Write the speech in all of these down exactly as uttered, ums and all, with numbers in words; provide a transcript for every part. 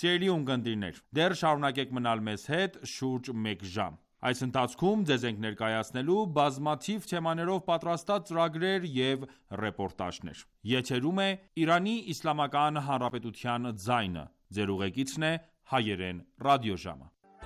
Սիրելի ունկնդիրներ, դեռ շարունակեք մնալ մեզ հետ շուրջ մեկ ժամ։ Այս ընթացքում ձեզ ենք ներկայացնելու բազմաթիվ թեմաներով պատրաստած ծրագրեր և ռեպորտաժներ։ Եթերում է Իրանի Իսլամական Հանրապետության ձայնը։ Ձեր ուղեկիցն է Հայերեն ռադիոժամը։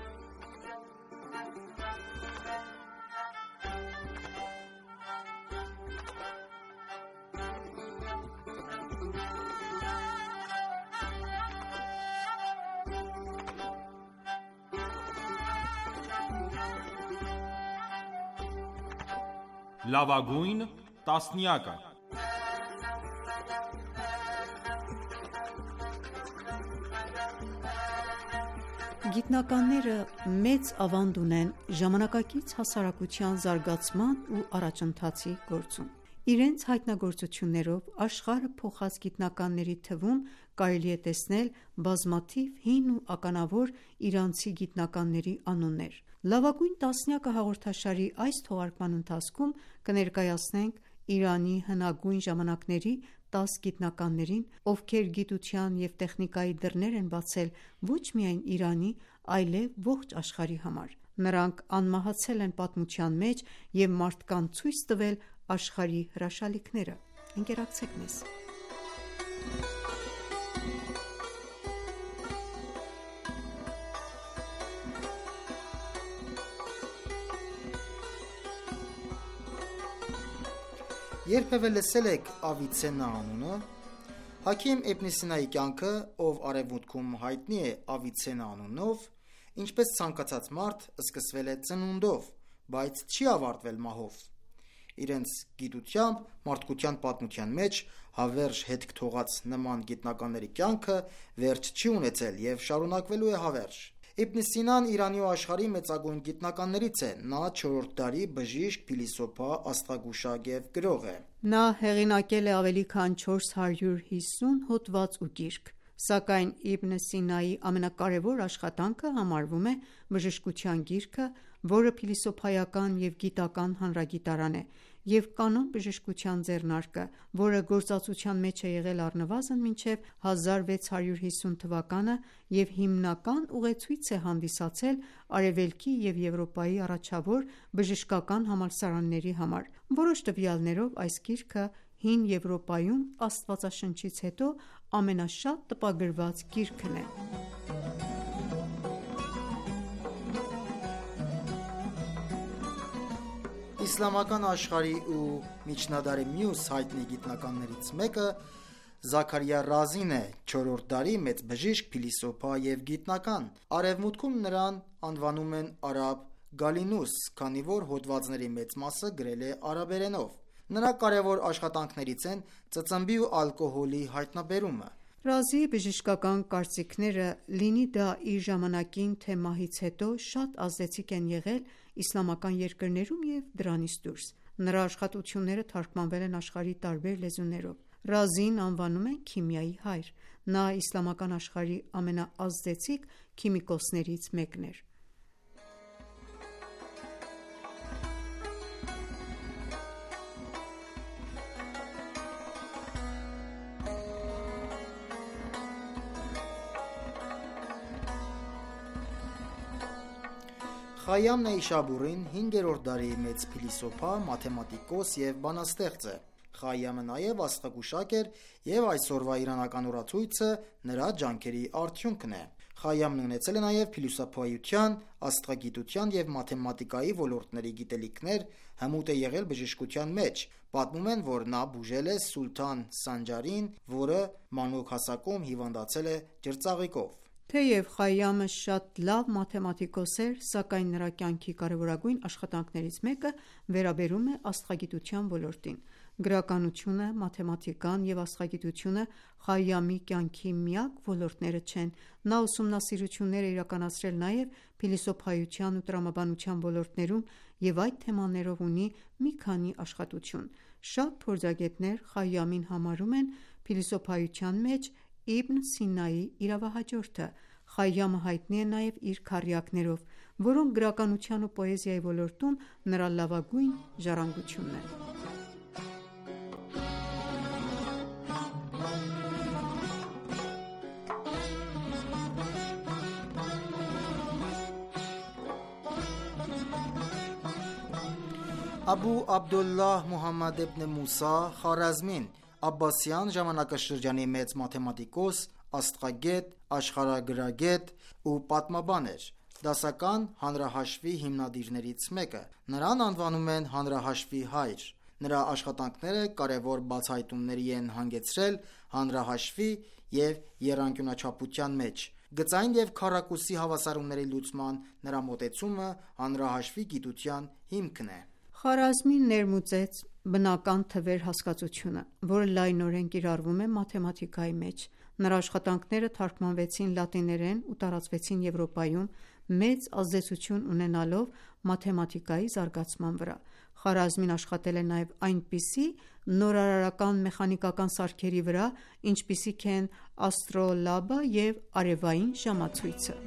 Լավագույն տասնյակը։ Գիտնականները մեծ ավանդ ունեն ժամանակակից հասարակության զարգացման ու առաջընթացի գործում։ Իրենց հայտնագործություններով աշխարհը փոխած գիտնականների թվում կարելի է տեսնել բազմաթիվ հին ու ականավոր իրանցի գիտնականների անուններ։ Լավագույն տասնյակը հաղորդաշարի այս թողարկման ընթացքում կներկայացնենք Իրանի հնագույն ժամանակների տաս գիտնականներին, ովքեր գիտության և տեխնիկայի դռներ են բացել ոչ միայն Իրանի, այլև ողջ աշխարհի համար։ Նրանք անմահացել են պատմության մեջ և մարդկանց ցույց տվել աշխարհի հրաշալիքները։ Ընկերակցեք մեզ։ Երբևէ լսել եք Ավիցեննա անունը։ Հաքիմ Իբն Սինայի կյանքը, ով արևմուտքում հայտնի է Ավիցեննա անունով, ինչպես ցանկացած մարդ, սկսվել է ծնունդով, բայց չի ավարտվել մահով։ Իրենց գիտությամբ մարդկության պատմության մեջ հավերժ հետք թողած նման գիտնականների կյանքը վերջ չի ունեցել և շարունակվելու է հավերժ։ Իբն Սինան Իրանի ու աշխարհի մեծագույն գիտնականներից է։ Նա չորրորդ դարի բժիշկ, փիլիսոփա, աստղագուշակ և գրող է։ Նա հեղինակել է ավելի քան չորս հարյուր հիսուն հոդված ու գիրք, սակայն Իբն Սինայի ամենակարևոր աշխատանքը համարվում է բժշկության գիրքը, որը փիլիսոփայական և գիտական հանրագիտարան է, և կանոն բժշկության ձեռնարկը, որը գործածության մեջ է եղել առնվազն մինչև հազար վեց հարյուր հիսուն թվականը և հիմնական ուղեցույց է հանդիսացել Արևելքի և Եվրոպայի առաջավոր բժշկական համալսարանների համար։ Որոշ տվյալներով այս գիրքը հին Եվրոպայում Աստվածաշնչից հետո ամենաշատ տպագրված գիրքն է։ Իսլամական աշխարհի ու միջնադարի մյուս հայտնի գիտնականներից մեկը Զաքարիա Ռազին է, չորրորդ դարի մեծ բժիշկ, փիլիսոփա և գիտնական։ Արևմուտքում նրան անվանում են արաբ Գալինուս, քանի որ հոդվածների մեծ մասը գրել է արաբերենով։ Նրա կարևոր աշխատանքներից են ծծմբի ու ալկոհոլի հայտնաբերումը։ Ռազիի բժշկական կարծիքները, լինի դա իր ժամանակին, թե մահից հետո, շատ ազդեցիկ են եղել իսլամական երկրներում և դրանից դուրս։ Նրա աշխատությունները թարգմանվել են աշխարհի տարբեր լեզուներով։ Ռազիին անվանում են քիմիայի հայր։ Նա իսլամական աշխարհի ամենաազդեցիկ քիմիկոսներից մեկն էր։ Խայամ Նեյշաբուրին հինգերորդ դարի մեծ փիլիսոփա, մաթեմատիկոս և բանաստեղծ է։ Խայամը նաև աստղագուշակ էր և այսօրվա իրանական օրացույցը նրա ջանքերի արդյունքն է։ Խայամն ունեցել է նաև փիլիսոփայության, աստղագիտության և մաթեմատիկայի ոլորտների գիտելիքներ, հմուտ է եղել բժշկության մեջ։ Պատմում են, որ նա բուժել է Սուլթան Սանջարին, որը մանուկ հասակում հիվանդացել է ջրծաղիկով։ Թեև Խայամը շատ լավ մաթեմատիկոս էր, սակայն նրա կյանքի կարևորագույն աշխատանքներից մեկը վերաբերում է աստղագիտության ոլորտին։ Գրականությունը, մաթեմատիկան և աստղագիտությունը Խայամի կյանքի միակ ոլորտները չեն։ Նա ուսումնասիրություններ է իրականացրել նաև փիլիսոփայության ու տրամաբանության ոլորտներում և այդ թեմաներով ունի մի քանի աշխատություն։ Շատ փորձագետներ Խայամին համարում են փիլիսոփայության մեջ Իբն Սինայի իրավահաջորդը։ Խայամը հայտնի է նաև իր քառյակներով, որոնք գրականության ու պոեզիայի ոլորտում նրա լավագույն ժառանգությունն են։ Աբու Աբդոլլահ Մուհամմադ իբն Մուսա Խարազմին Աբբասյան ժամանակաշրջանի մեծ մաթեմատիկոս, աստղագետ, աշխարհագրագետ ու պատմաբան էր։ Դասական հանրահաշվի հիմնադիրներից մեկը։ Նրան անվանում են հանրահաշվի հայր։ Նրա աշխատանքները կարևոր բացահայտումների են հանգեցրել հանրահաշվի և եռանկյունաչափության մեջ։ Գծային և քառակուսի հավասարումների լուծման նրա մոտեցումը հանրահաշվի գիտության հիմքն է։ Խարազմին ներմուծեց բնական թվեր հասկացությունը, որը լայնորեն կիրառվում է մաթեմատիկայի մեջ։ Նրա աշխատանքները թարգմանվեցին լատիներեն ու տարածվեցին Եվրոպայում, մեծ ազդեցություն ունենալով մաթեմատիկայի զարգացման վրա։ Խարազմին աշխատել է նաև այնպիսի նորարարական մեխանիկական սարքերի վրա, ինչպիսիք են աստրոլաբը և արևային ժամացույցը։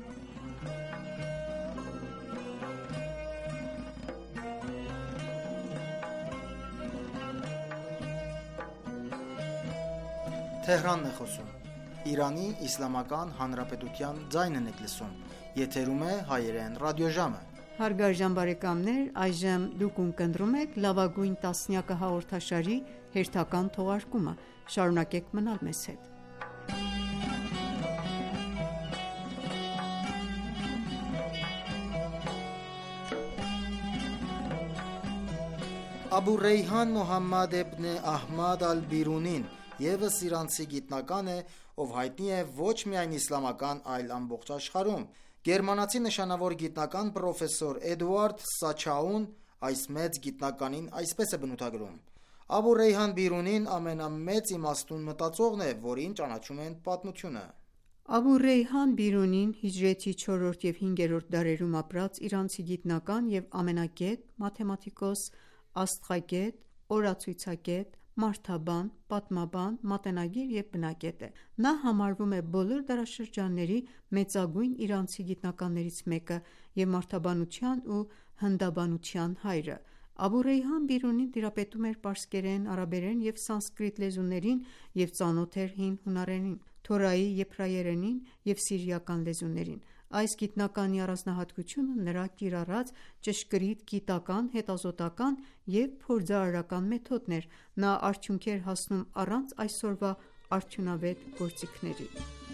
Աբու Ռեյհան Մուհամմադ իբն Ահմադ ալ-Բիրունին ևս իրանցի գիտնական է, ով հայտնի է ոչ միայն իսլամական, այլ ամբողջ աշխարհում։ Գերմանացի նշանավոր գիտնական պրոֆեսոր Էդուարդ Սաչաուն այս մեծ գիտնականին այսպես է բնութագրում. Աբու Ռեյհան Բիրունին ամենամեծ իմաստուն մտածողն է, որին ճանաչում են պատմությունը։ Աբու Ռեյհան Բիրունին հիջրեթի չորրորդ և հինգերորդ դարերում ապրած իրանցի գիտնական և ամենագետ մաթեմատիկոս, աստղագետ, օրացույցագետ, մարդաբան, պատմաբան, մատենագիր և բնագետ է։ Նա համարվում է բոլոր դարաշրջանների մեծագույն իրանցի գիտնականներից մեկը և մարդաբանության ու հնդաբանության հայրը։ Աբու Ռեյհան Բիրունին տիրապետում էր պարսկերեն, արաբերեն և սանսկրիտ լեզուներին և ծանոթ էր հին հունարենին, թորայի, եբրայերենին և սիրիական լեզուներին։ Այս գիտնականի առանձնահատկությունը նրա կիրառած ճշգրիտ գիտական, հետազոտական և փորձարարական մեթոդն էր։ Նա արդյունքի էր հասնում առանց այսօրվա արդյունավետ գործիքների։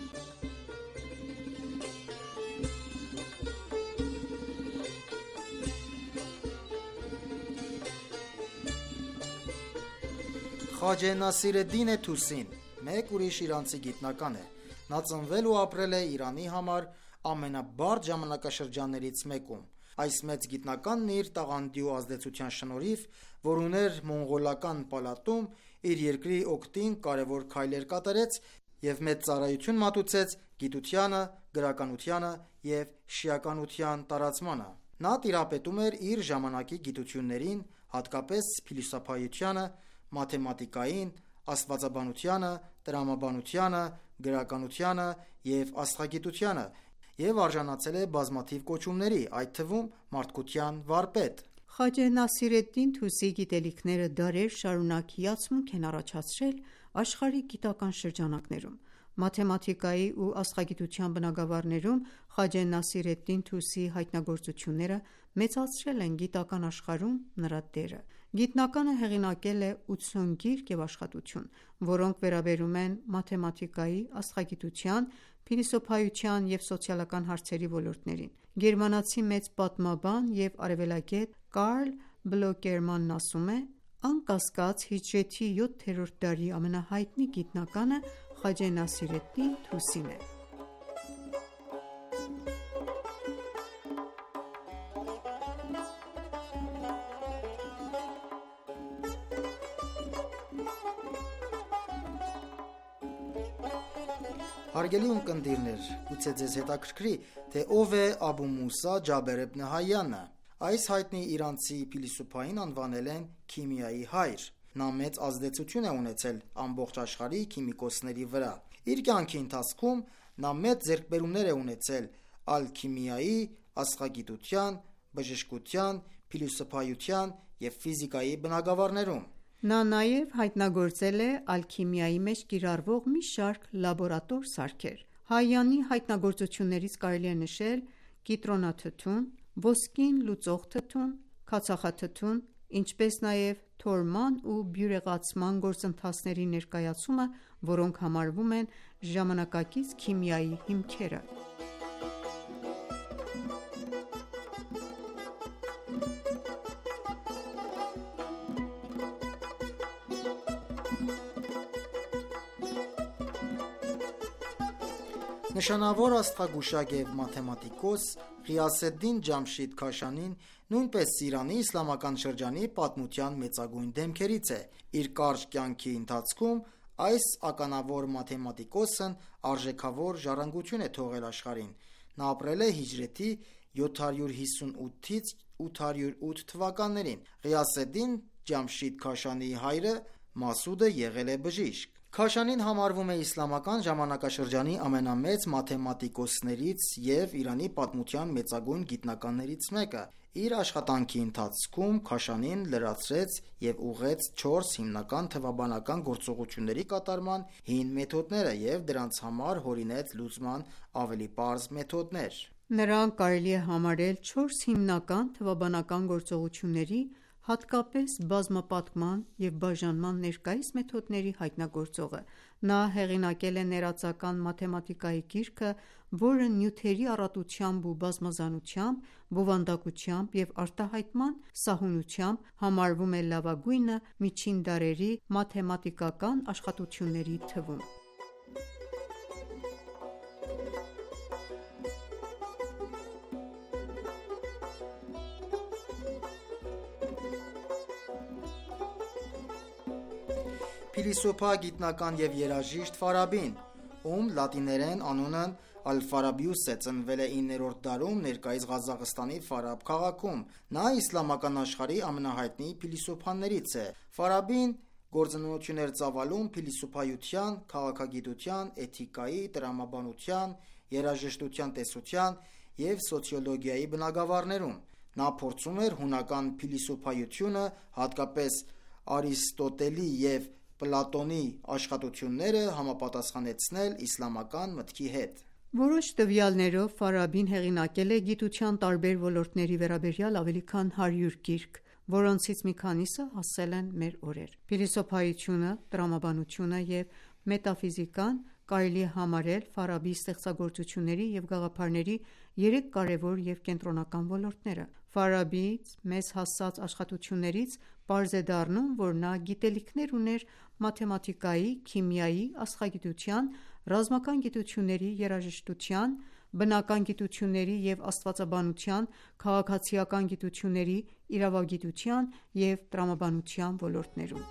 Խաջե Նասիր էդ-Դին Թուսին մեկ ուրիշ իրանցի գիտնական է։ Նա ծնվել ու ապրել է Իրանի համար ամենաբարդ ժամանակաշրջաններից մեկում։ Այս մեծ գիտնականն իր տաղանդի ու ազդեցության շնորհիվ, որ ուներ մոնղոլական պալատում, իր երկրի օգտին կարևոր քայլեր կատարեց և մեծ ծառայություն մատուցեց գիտությանը, գրականությանը և շիականության տարածմանը։ Նա տիրապետում էր իր ժամանակի գիտություններին, հատկապես փիլիսոփայությանը, մաթեմատիկային, աստվածաբանությանը, տրամաբանությանը, գրականությանը և աստղագիտությանը և արժանացել է բազմաթիվ կոչումների, այդ թվում մարդկության վարպետ։ Խաջե Նասիր էդ-Դին Թուսիի գիտելիքները դարեր շարունակ հիացմունք են առաջացրել աշխարհի գիտական շրջանակներում։ Մաթեմատիկայի ու աստղագիտության բնագավառներում Խաջե Նասիր էդ-Դին Թուսիի հայտնագործությունները մեծացրել են գիտական աշխարհում նրա դերը։ Գիտնականը հեղինակել է ութսուն գիրք և աշխատություն, որոնք վերաբերում են մաթեմատիկայի, աստղագիտության, փիլիսոփայության և սոցիալական հարցերի ոլորտներին։ Գերմանացի մեծ պատմաբան և արևելագետ Կարլ Բլոկերմանն ասում է. «Անկասկած, հիջրեթի յոթերորդ դարի ամենահայտնի գիտնականը Խաջե Նասիր էդ-Դին Թուսին է»։ Հարգելի ունկնդիրներ, գուցե ձեզ հետաքրքրի, թե ով է Աբու Մուսա Ջաբեր իբն Հայանը։ Այս հայտնի իրանցի փիլիսոփային անվանել են քիմիայի հայր։ Նա մեծ ազդեցություն է ունեցել ամբողջ աշխարհի քիմիկոսների վրա։ Իր կյանքի ընթացքում նա մեծ ձեռքբերումներ է ունեցել ալքիմիայի, աստղագիտության, բժշկության, փիլիսոփայության և ֆիզիկայի բնագավառներում։ Նա նաև հայտնագործել է ալքիմիայի մեջ կիրառվող մի շարք լաբորատոր սարքեր։ Հայյանի հայտնագործություններից կարելի է նշել կիտրոնաթթուն, ոսկին լուծող թթուն, քացախաթթուն, ինչպես նաև թորման ու բյուրեղացման գործընթացների ներկայացումը, որոնք համարվում են ժամանակակից քիմիայի հիմքերը։ Նշանավոր աստղագուշակ և մաթեմատիկոս Ղիյասեդդին Ջամշիդ Քաշանին նույնպես Իրանի իսլամական շրջանի պատմության մեծագույն դեմքերից է։ Իր կարճ կյանքի ընթացքում այս ականավոր մաթեմատիկոսն արժեքավոր ժառանգություն է թողել աշխարհին։ Նա ապրել է հիջրեթի յոթ հարյուր հիսունութից ութ հարյուր ութ թվականներին։ Ղիյասեդդին Ջամշիդ Քաշանիի հայրը Մասուդը եղել է բժիշկ։ Քաշանին համարվում է իսլամական ժամանակաշրջանի ամենամեծ մաթեմատիկոսներից և Իրանի պատմության մեծագույն գիտնականներից մեկը։ Իր աշխատանքի ընթացքում Քաշանին լրացրեց և ուղղեց չորս հիմնական թվաբանական գործողությունների կատարման հին մեթոդները և դրանց համար հորինեց լուծման ավելի պարզ մեթոդներ։ Նրանք կարելի է համարել չորս հիմնական թվաբանական գործողությունների, հատկապես բազմապատկման և բաժանման ներկայիս մեթոդների հայտնագործողը։ Նա հեղինակել է ներածական մաթեմատիկայի գիրքը, որը նյութերի առատությամբ ու բազմազանությամբ, բովանդակությամբ և արտահայտման սահունությամբ համարվում է լավագույնը միջին դարերի մաթեմատիկական աշխատությունների թվում։ Փիլիսոփա, գիտնական և երաժիշտ Ֆարաբին, ում լատիներեն անունն Ալ-Ֆարաբիուս է, ծնվել է իններորդ դարում ներկայիս Ղազախստանի Ֆարաբ քաղաքում։ Նա իսլամական աշխարհի ամենահայտնի փիլիսոփաներից է։ Ֆարաբին գործունեություն էր ծավալում փիլիսոփայության, քաղաքագիտության, էթիկայի, տրամաբանության, երաժշտության տեսության և սոցիոլոգիայի բնագավառներում։ Նա փորձում էր հունական փիլիսոփայությունը, հատկապես Արիստոտելի և Պլատոնի աշխատությունները համապատասխանեցնել իսլամական մտքի հետ։ Որոշ տվյալներով Ֆարաբին հեղինակել է գիտության տարբեր ոլորտների վերաբերյալ ավելի քան հարյուր գիրք, որոնցից մի քանիսը հասել են մեր օրեր։ Փիլիսոփայությունը, տրամաբանությունը և մետաֆիզիկան կարելի է համարել Ֆարաբիի ստեղծագործությունների և գաղափարների երեք կարևոր և կենտրոնական ոլորտները։ Ֆարաբիի մեզ հասած աշխատություններից պարզ է դառնում, որ նա գիտելիքներ ուներ մաթեմատիկայի, քիմիայի, աստղագիտության, ռազմական գիտությունների, երաժշտության, բնական գիտությունների և աստվածաբանության, քաղաքացիական գիտությունների, իրավագիտության և տրամաբանության ոլորտներում։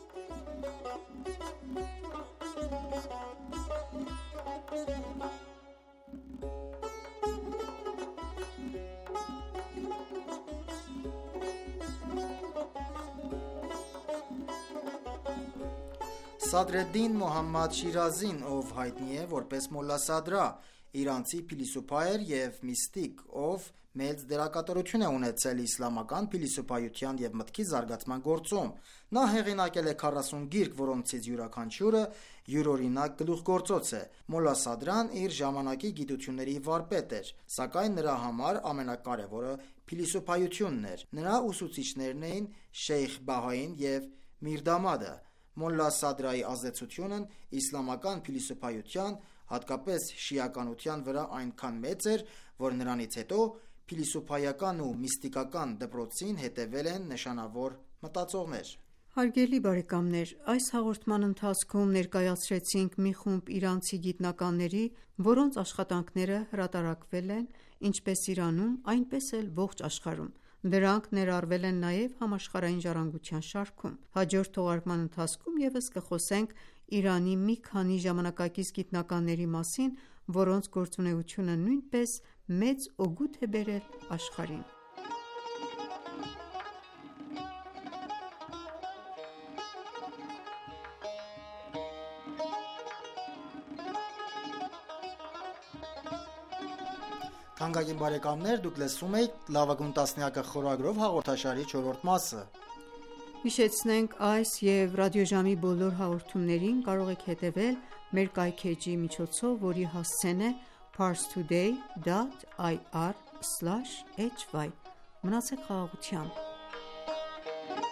Սադրեդդին Մոհամմադ Շիրազին, ով հայտնի է որպես Մոլլա Սադրա, իրանցի փիլիսոփա էր և միստիկ, ով մեծ դերակատարություն է ունեցել իսլամական փիլիսոփայության և մտքի զարգացման գործում։ Նա հեղինակել է քառասուն գիրք, որոնցից յուրաքանչյուրը յուրօրինակ գլուխգործոց է։ Մոլլա Սադրան իր ժամանակի գիտությունների վարպետ էր, սակայն նրա համար ամենակարևորը փիլիսոփայությունն էր։ Նրա ուսուցիչներն էին Շեյխ Բահային և Միրդամադը։ Մոլլա Սադրայի ազդեցությունն իսլամական փիլիսոփայության, հատկապես շիականության վրա այնքան մեծ էր, որ նրանից հետո փիլիսոփայական ու միստիկական դպրոցին հետևել են նշանավոր մտածողներ։ Հարգելի բարեկամներ, այս հաղորդման ընթացքում ներկայացրեցինք մի խումբ իրանցի գիտնականների, որոնց աշխատանքները հրատարակվել են ինչպես Իրանում, այնպես էլ ողջ աշխարհում։ Դրանք ներառվել են նաև համաշխարհային ժառանգության շարքում։ Հաջորդ թողարկման ընթացքում ևս կխոսենք Իրանի մի քանի ժամանակակից գիտնականների մասին, որոնց գործունեությունը նույնպես մեծ օգուտ է բերել աշխարհին։ Թանկագին բարեկամներ, դուք լսում եք լավագույն տասնյակը խորագրով հաղորդաշարի չորրորդ մասը։ Հիշեցնենք, այս և ռադիոժամի բոլոր հաղորդումներին կարող եք հետևել մեր կայքէջի միջոցով, որի հասցեն է parstoday dot ir slash hy։ Մնացեք խաղաղությամբ։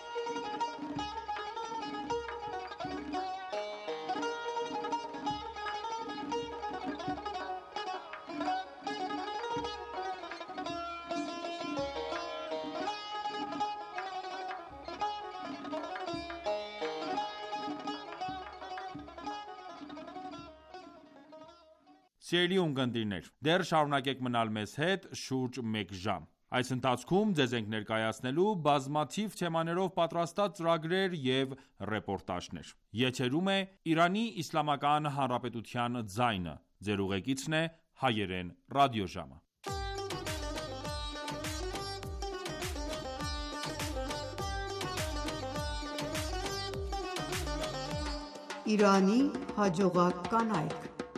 Սիրելի ունկնդիրներ, դեռ շարունակեք մնալ մեզ հետ շուրջ մեկ ժամ։ Այս ընթացքում ձեզ ենք ներկայացնելու բազմաթիվ թեմաներով պատրաստած ծրագրեր և ռեպորտաժներ։ Եթերում է Իրանի Իսլամական Հանրապետության ձայնը։ Ձեր ուղեկիցն է Հայերեն ռադիոժամը։ Իրանի հաջողակ կանայք։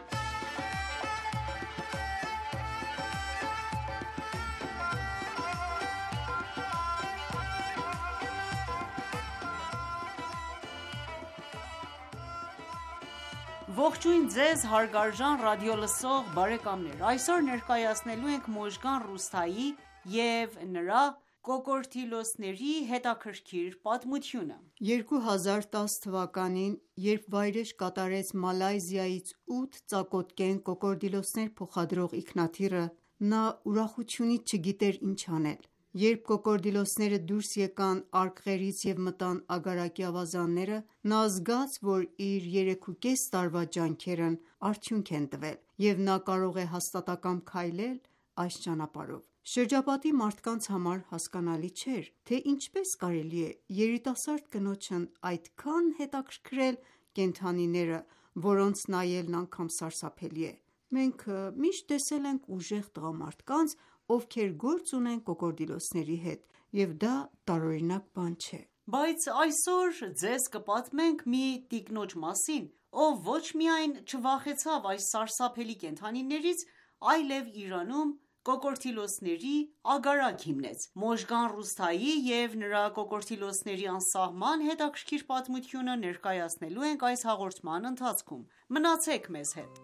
Ողջույն ձեզ հարգարժան ռադիոլսող բարեկամներ: Այսօր ներկայացնելու ենք Մոժգան Ռուսթայի և նրա կոկորդիլոսների հետաքրքիր պատմությունը: երկու հազար տաս թվականին, երբ վայրէջք կատարեց Մալայզիայից ութ ծակոտկեն կոկորդիլոսներ փոխադրող ինքնաթիռը, նա ուրախությունից չգիտեր ինչ անել: Երբ կոկորդիլոսները դուրս եկան արկղերից և մտան ագարակի ավազանները, նա զգաց, որ իր երեքուկես տարվա ջանքերն արդյունք են տվել, և նա կարող է հաստատակամ քայլել այս ճանապարհով: Շրջապատի մարդկանց համար հասկանալի չէր, թե ինչպես կարելի է երիտասարդ կնոջն այդքան հետաքրքրել կենդանիները, որոնց նայելն անգամ սարսափելի է: Մենք միշտ տեսել ենք ուժեղ տղամարդկանց, ովքեր գործ ունեն կոկորդիլոսների հետ, և դա տարօրինակ բան չէ: Բայց այսօր ձեզ կպատմենք մի տիկնոջ մասին, ով ոչ միայն չվախեցավ այս սարսափելի կենդանիներից, այլև Իրանում կոկորդիլոսների ագարակ հիմնեց: Մոժգան Ռուսթայի և նրա կոկորդիլոսների անսահման հետաքրքիր պատմությունը ներկայացնելու ենք այս հաղորդման ընթացքում: Մնացեք մեզ հետ: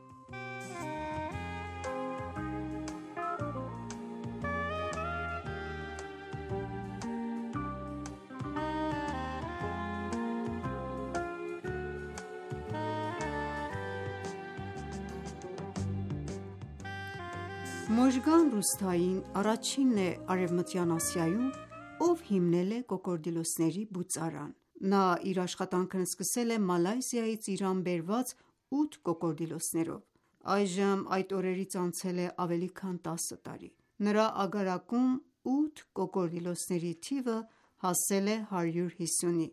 Մոժգան Ռուսթային առաջինն է Արևմտյան Ասիայում, ով հիմնել է կոկորդիլոսների բուծարան: Նա իր աշխատանքն սկսել է Մալայզիայից Իրան բերված ութ կոկորդիլոսներով: Այժմ այդ օրերից անցել է ավելի քան տասը տարի: Նրա ագարակում ութ կոկորդիլոսների թիվը հասել է հարյուր հիսունի,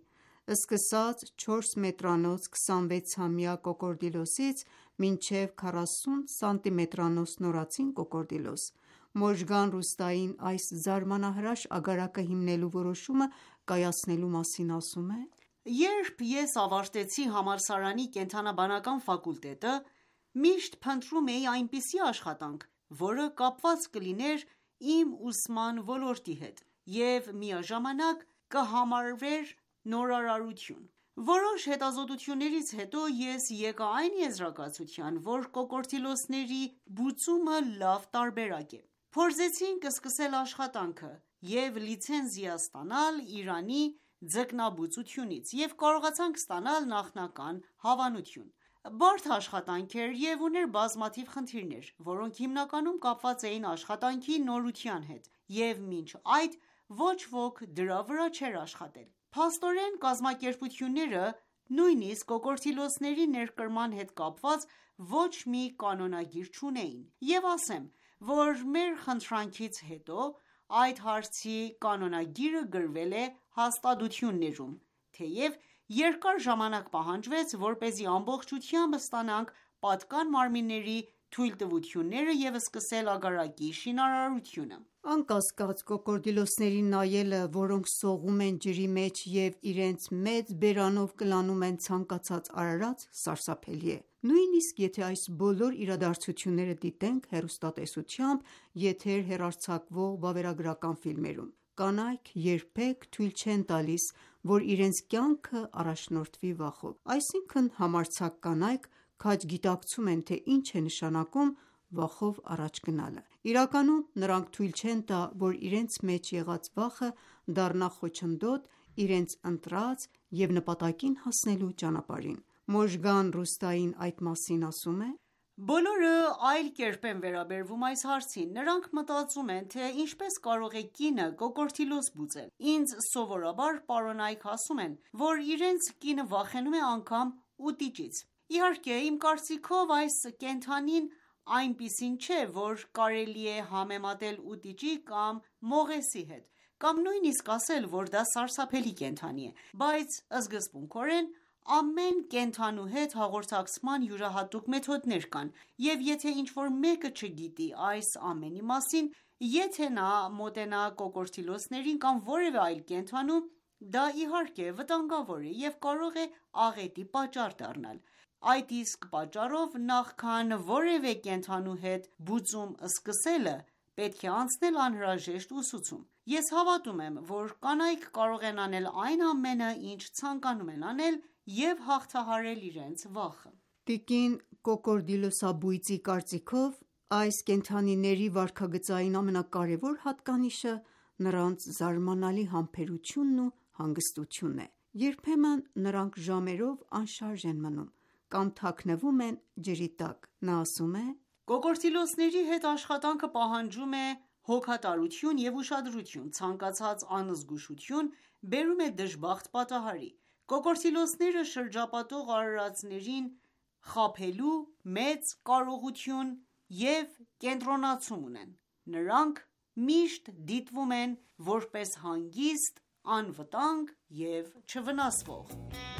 սկսած չորս մետրանոց քսանվեցամյա կոկորդիլոսից մինչև քառասուն սանտիմետրանոց նորածին կոկորդիլոս: Մոժգան Ռուսթային այս զարմանահրաշ ագարակը հիմնելու որոշումը կայացնելու մասին ասում է. Երբ ես ավարտեցի համալսարանի կենդանաբանական ֆակուլտետը, միշտ փնտրում էի այնպիսի աշխատանք, որը կապված կլիներ իմ ուսման ոլորտի հետ և միաժամանակ կհամարվեր նորարարություն: Որոշ հետազոտություններից հետո ես եկա այն եզրակացության, որ կոկորդիլոսների բուծումը լավ տարբերակ է: Փորձեցինք սկսել աշխատանքը և լիցենզիա ստանալ Իրանի ձկնաբուծությունից և կարողացանք ստանալ նախնական հավանություն: Բարդ աշխատանք էր և ուներ բազմաթիվ խնդիրներ, որոնք հիմնականում կապված էին աշխատանքի նորության հետ և մինչ այդ ոչ ոք դրա վրա չէր աշխատել: Փաստորեն, կազմակերպությունները նույնիսկ կոկորդիլոսների ներկրման հետ կապված ոչ մի կանոնագիր չունեին: Եվ ասեմ, որ մեր խնդրանքից հետո այդ հարցի կանոնագիրը գրվել է հաստատություններում, թեև երկար ժամանակ պահանջվեց, որպեսզի ամբողջությամբ ստանանք պատկան մարմինների թույլտվությունները և սկսել ագարակի շինարարությունը: Անկասկած, կոկորդիլոսներին նայելը, որոնք սողում են ջրի մեջ և իրենց մեծ բերանով կլանում են ցանկացած արարած, սարսափելի է: Նույնիսկ եթե այս բոլոր իրադարձությունները դիտենք հեռուստատեսությամբ եթեր հեռարձակվող վավերագրական ֆիլմերում: Կանայք երբեք թույլ չեն տալիս, որ իրենց կյանքը առաջնորդվի վախով: Այսինքն համարձակ կանայք քաջ գիտակցում են, թե ինչ է նշանակում վախով առաջ գնալը: Իրականում նրանք թույլ չեն տա, որ իրենց մեջ եղած վախը դառնա խոչընդոտ իրենց ընտրած և նպատակին հասնելու ճանապարհին: Մոժգան Ռուսթային այդ մասին ասում է. Բոլորը այլ կերպ են վերաբերվում այս հարցին: Նրանք մտածում են, թե ինչպես կարող է կինը կոկորդիլոս բուծել: Ինձ սովորաբար պարոնայք ասում են, որ իրենց կինը վախենում է անգամ ուտիճից: Իհարկե, իմ կարծիքով այս կենդանին այնպիսին չէ, որ կարելի է համեմատել ուտիճի կամ մողեսի հետ, կամ նույնիսկ ասել, որ դա սարսափելի կենդանի է, բայց սկզբունքորեն ամեն կենդանու հետ հաղորդակցման յուրահատուկ մեթոդներ կան, և եթե ինչ-որ մեկը չգիտի այս ամենի մասին, եթե նա մոտենա կոկորդիլոսներին կամ որևէ այլ կենդանու, դա իհարկե վտանգավոր է և կարող է աղետի պատճառ դառնալ: Այդ իսկ պատճառով նախքան որևէ կենդանու հետ բուծում սկսելը, պետք է անցնել անհրաժեշտ ուսուցում: Ես հավատում եմ, որ կանայք կարող են անել այն ամենը, ինչ ցանկանում են անել և հաղթահարել իրենց վախը: Տիկին կոկորդիլոսաբույծի կարծիքով, այս կենդանիների վարքագծային ամենակարևոր հատկանիշը նրանց զարմանալի համբերությունն ու հանգստությունն է: Երբեմն նրանք ժամերով անշարժ են մնում կամ թաքնվում են ջրի տակ: Նա ասում է. «Կոկորդիլոսների հետ աշխատանքը պահանջում է հոգատարություն և ուշադրություն: Ցանկացած անզգուշություն բերում է դժբախտ պատահարի: Կոկորդիլոսները շրջապատող արարածներին խաբելու մեծ կարողություն և կենտրոնացում ունեն: Նրանք միշտ դիտվում են որպես հանգիստ, անվտանգ և չվնասվող»: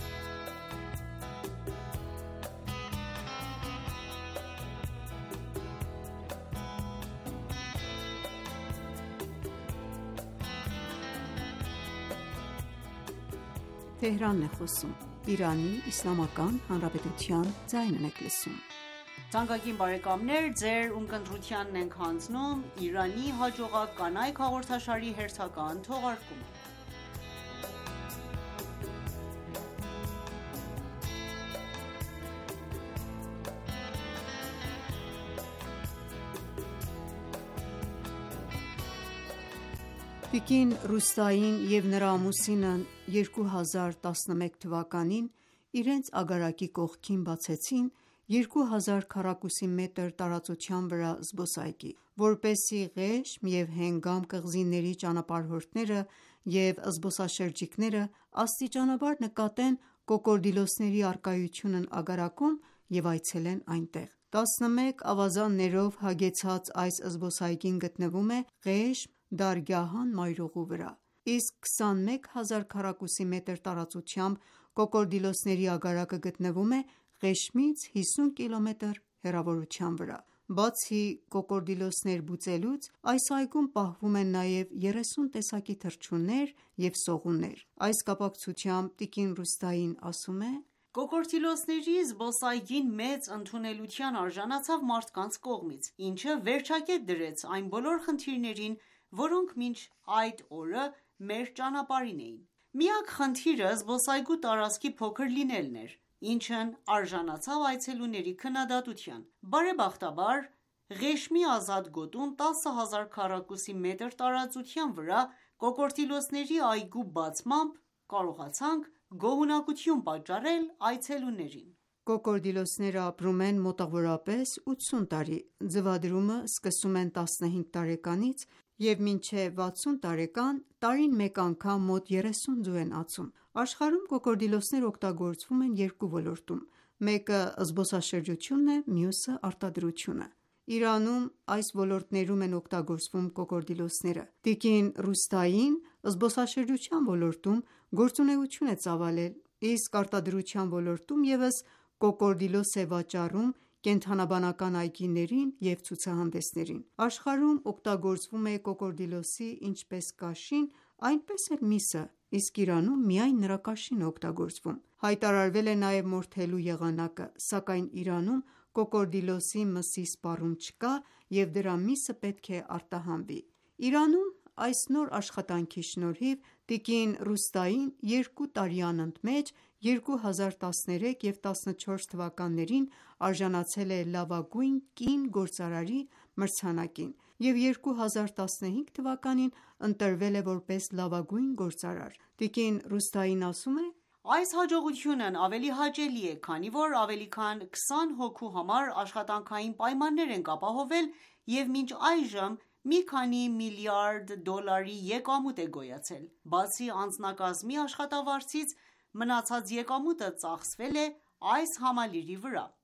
Տիկին Ռուստային և նրա ամուսինն երկու հազար տասնմեկ թվականին իրենց ագարակի կողքին բացեցին երկու հազար քառակուսի մետր տարածության վրա զբոսայգի, որպեսզի ղեշմ և հենգամ կղզիների ճանապարհորդները և զբոսաշրջիկները աստիճանաբար նկատեն կոկորդիլոսների առկայությունն ագարակում և այցելեն այնտեղ: տասնմեկ ավազաններով հագեցած այս զբոսայգին գտնվում է Ղեշմ դարգահան մայրուղու վրա, իսկ քսանմեկ հազար քառակուսի մետր տարածությամբ կոկորդիլոսների ագարակը գտնվում է Ղեշմից հիսուն կիլոմետր հեռավորության վրա: Բացի կոկորդիլոսներ բուծելուց, այս այգում պահվում են նաև երեսուն տեսակի թռչուններ և սողուններ: Այս կապակցությամբ տիկին Ռուստային ասում է. «Կոկորդիլոսների զբոսայգին մեծ ընդունելության արժանացավ մարդկանց կողմից, ինչը վերջակետ դրեց այն բոլոր խնդիրներին, որոնք մինչ այդ օրը մեր ճանապարհին էին: Միակ խնդիրը զբոսայգու տարածքի փոքր լինելն էր, ինչն արժանացավ այցելուների քննադատության: Բարեբախտաբար, Ղեշմի ազատ գոտում տասը հազար քառակուսի մետր տարածության վրա կոկորդիլոսների այգու բացմամբ կարողացանք գոհունակություն պատճառել այցելուներին»: Կոկորդիլոսները ապրում են մոտավորապես ութսուն տարի: Ձվադրումը սկսում են տասնհինգ տարեկանից և մինչև վաթսուն տարեկան տարին մեկ անգամ մոտ երեսուն ձու են ածում: Աշխարհում կոկորդիլոսները օգտագործվում են երկու ոլորտում: Մեկը զբոսաշրջությունն է, մյուսը արտադրությունը: Իրանում այս ոլորտներում են օգտագործվում կոկորդիլոսները: Տիկին Ռուստային զբոսաշրջության ոլորտում գործունեություն է ծավալել, իսկ արտադրության ոլորտում ևս կոկորդիլոս է վաճառում կենդանաբանական այգիներին և ցուցահանդեսներին: Աշխարհում օգտագործվում է կոկորդիլոսի ինչպես կաշին, այնպես էլ միսը, իսկ Իրանում միայն նրա կաշին է օգտագործվում: Հայտարարվել է նաև մորթելու եղանակը, սակայն Իրանում կոկորդիլոսի մսի սպառում չկա և դրա միսը պետք է արտահանվի: Իրանում այս նոր աշխատանքի շնորհիվ տիկին Ռուստային երկու տարի անընդմեջ երկու հազար տասներեք և տասնչորս թվականներին արժանացել է լավագույն կին գործարարի մրցանակին և երկու հազար տասնհինգ թվականին ընտրվել է որպես լավագույն գործարար: Տիկին Ռուստային ասում է. «Այս հաջողությունն ավելի հաճելի է, քանի որ ավելի քան քսան հոգու համար աշխատանքային պայմաններ ենք ապահովել և մինչ այժմ մի քանի միլիարդ դոլարի եկամուտ է գոյացել: Բացի անձնակազմի աշխատավարձից, մնացած եկամուտը ծախսվել է այս համալիրի վրա: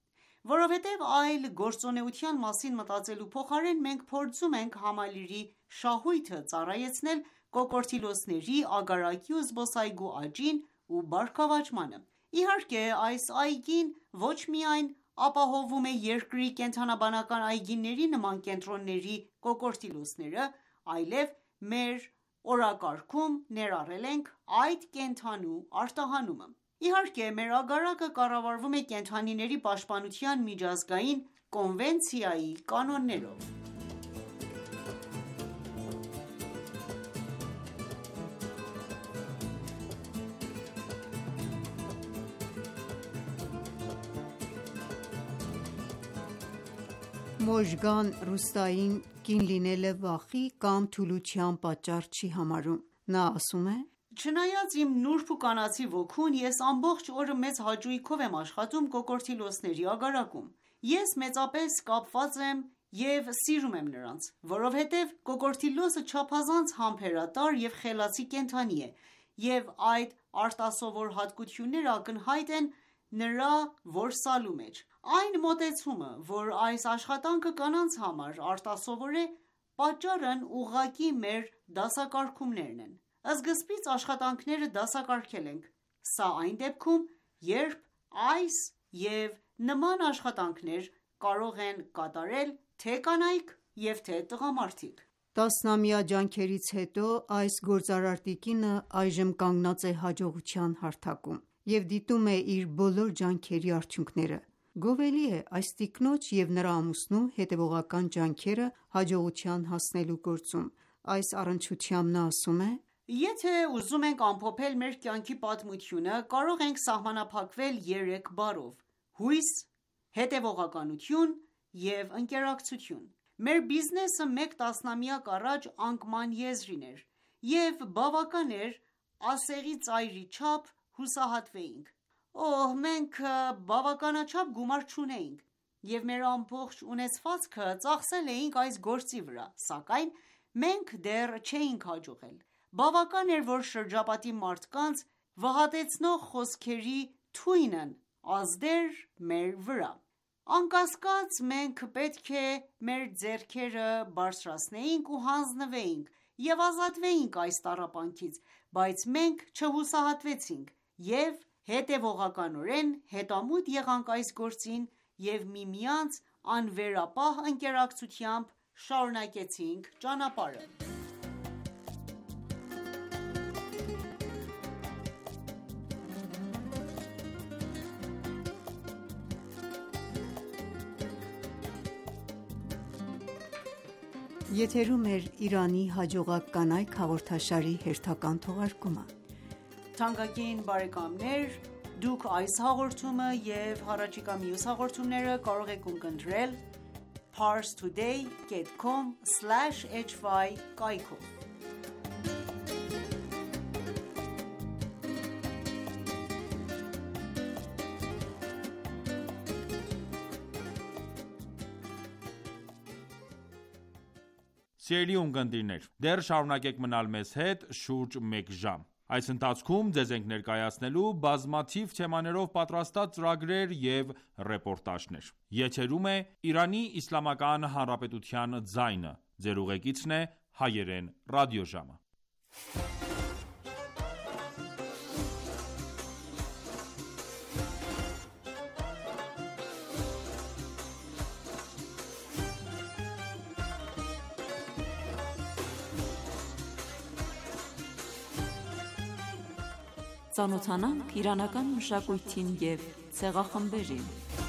Որովհետև այլ գործունեության մասին մտածելու փոխարեն մենք փորձում ենք համալիրի շահույթը ծառայեցնել կոկորդիլոսների, ագարակի ու զբոսայգու աճին ու բարգավաճմանը: Իհարկե, այս այգին ոչ միայն ապահովում է երկրի կենդանաբանական այգիների նման կենտրոնների կոկորդիլոսները, այլև մեր օրակարգում ներառել ենք այդ կենդանու արտահանումը: Իհարկե, մեր ագարակը կառավարվում է կենդանիների պաշտպանության միջազգային կոնվենցիայի կանոններով: Մոժգան ռուստային կին լինելը վախի կամ թուլության պատճառ չի համարում: Նա ասում է. «Չնայած իմ նուրբ ու կանացի ոգուն, ես ամբողջ օրը մեծ հաճույքով եմ աշխատում կոկորդիլոսների ագարակում: Ես մեծապես կապված եմ և սիրում եմ նրանց: Որովհետև կոկորդիլոսը չափազանց համբերատար և խելացի կենդանի է, և այդ արտասովոր հատկությունները ակնհայտ են նրա որսալու մեջ: Այն մոտեցումը, որ այս աշխատանքը կանանց համար արտասովոր է, պատճառն ուղղակի մեր դասակարգումներն են: Սկզբից աշխատանքները դասակարգել ենք: Սա այն դեպքում, երբ այս և նման աշխատանքներ կարող են կատարել թե՛ կանայք և թե՛ տղամարդիկ»: Տասնամյա ջանքերից հետո այս գործարար տիկինը այժմ կանգնած է հաջողության հարթակում և դիտում է իր բոլոր ջանքերի արդյունքները: Գովելի է այս տիկնոջ և նրա ամուսնու հետևողական ջանքերը հաջողության հասնելու գործում: Այս առնչությամբ նա ասում է. «Եթե ուզում ենք ամփոփել մեր կյանքի պատմությունը, կարող ենք սահմանափակվել երեք բառով՝ հույս, հետևողականություն և ընկերակցություն: Մեր բիզնեսը մեկ տասնամյակ առաջ անկման եզրին էր և բավական էր ասեղի ծայրի չափ հուսահատվեինք: Օհ, մենք բավականաչափ գումար չունեինք և մեր ամբողջ ունեցվածքը ծախսել էինք այս գործի վրա, սակայն մենք դեռ չէինք հաջողել: Բավական էր, որ շրջապատի մարդկանց վհատեցնող խոսքերի թույնն ազդեր մեր վրա: Անկասկած, մենք պետք է մեր ձեռքերը բարձրացնեինք ու հանձնվեինք և ազատվեինք այս տառապանքից, բայց մենք չհուսահատվեցինք և հետևողականորեն հետամուտ եղանք այս գործին և միմյանց անվերապահ ընկերակցությամբ շարունակեցինք ճանապարհը»: Եթերում է «Իրանի հաջողակ կանայք» հաղորդաշարի հերթական թողարկումը: Թանկագին բարեկամներ դուք այս հաղորդումը և հառաջիկա մյուս հաղորդումները կարող եք ունկնդրել parstoday dot com slash hy կայքով: Սիրելի ունկնդիրներ, դեռ շարունակեք մնալ մեզ հետ շուրջ մեկ ժամ: Այս ընթացքում ձեզ ենք ներկայացնելու բազմաթիվ թեմաներով պատրաստած ծրագրեր և ռեպորտաժներ: Եթերում է «Իրանի Իսլամական Հանրապետության ձայնը», Ձեր ուղեկիցն է Հայերեն ռադիոժամը: Ծանոթանանք իրանական մշակույթին և ցեղախմբերին: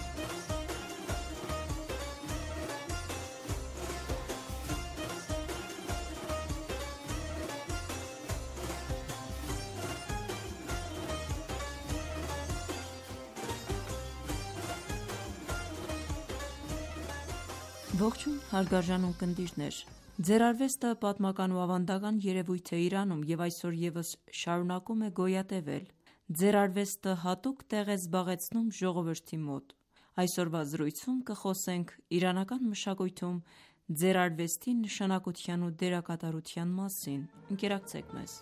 Ողջույն հարգարժան ունկնդիրներ: Ձեր արվեստը պատմական ու ավանդական երևույթ է Իրանում և այսօր ևս շարունակում է գոյատևել: Ձեր արվեստը հատուկ տեղ է զբաղեցնում ժողովրդի մոտ: Այսօրվա զրույցում կխոսենք իրանական մշակույթում ձեր արվեստի նշանակության ու դերակատարության մասին: Ընկերակցեք մեզ: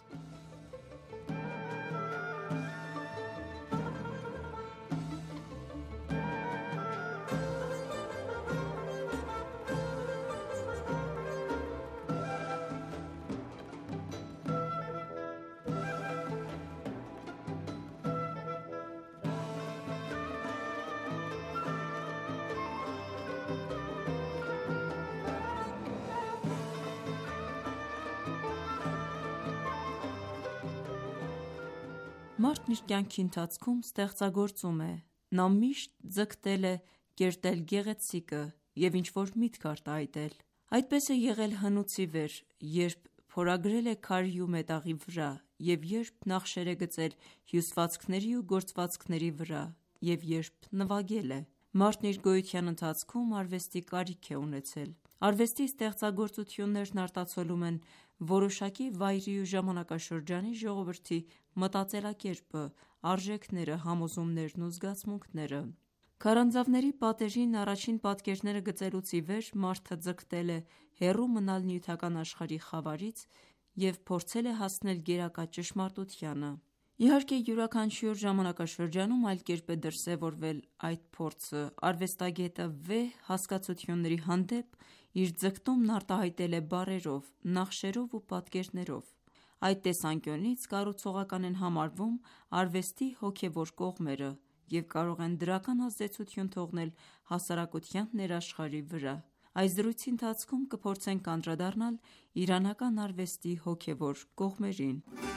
Մարդն իր կյանքի ընթացքում ստեղծագործում է, նա միշտ ձգտել է կերտել գեղեցիկը և ինչ-որ միտք արտահայտել: Այդպես է եղել հնուց ի վեր, երբ փորագրել է քարի ու մետաղի վրա և երբ նախշեր է գծել հյուսվածքների ու գործվածքների վրա և երբ նվագել է: Մարդն իր գոյության ընթացքում արվեստի կարիք է ունեցել: Արվեստի ստեղծագործություններն արտացոլում են որոշակի վայրի ու ժամանակաշրջանի ժողովրդի մտածելակերպը, արժեքները, համոզումներն ու զգացմունքները: Քարանձավների պատերին առաջին պատկերները գծելուց ի վեր մարդը ձգտել է հեռու մնալ նյութական աշխարհի խավարից և փորձել է հասնել գերակա ճշմարտությանը: Իհարկե, յուրաքանչյուր ժամանակաշրջանում այլ կերպ է դրսևորվել այդ փորձը: Արվեստագետը վեհ հասկացությունների հանդեպ իր ձգտումն արտահայտել է բառերով, նախշերով ու պատկերներով: Այդ տեսանկյունից կառուցողական են համարվում արվեստի հոգևոր կողմերը և կարող են դրական ազդեցություն թողնել հասարակության ներաշխարհի վրա: Այս զրույցի ընթացքում կփորձենք անդրադառնալ իրանական արվեստի հոգևոր կողմերին: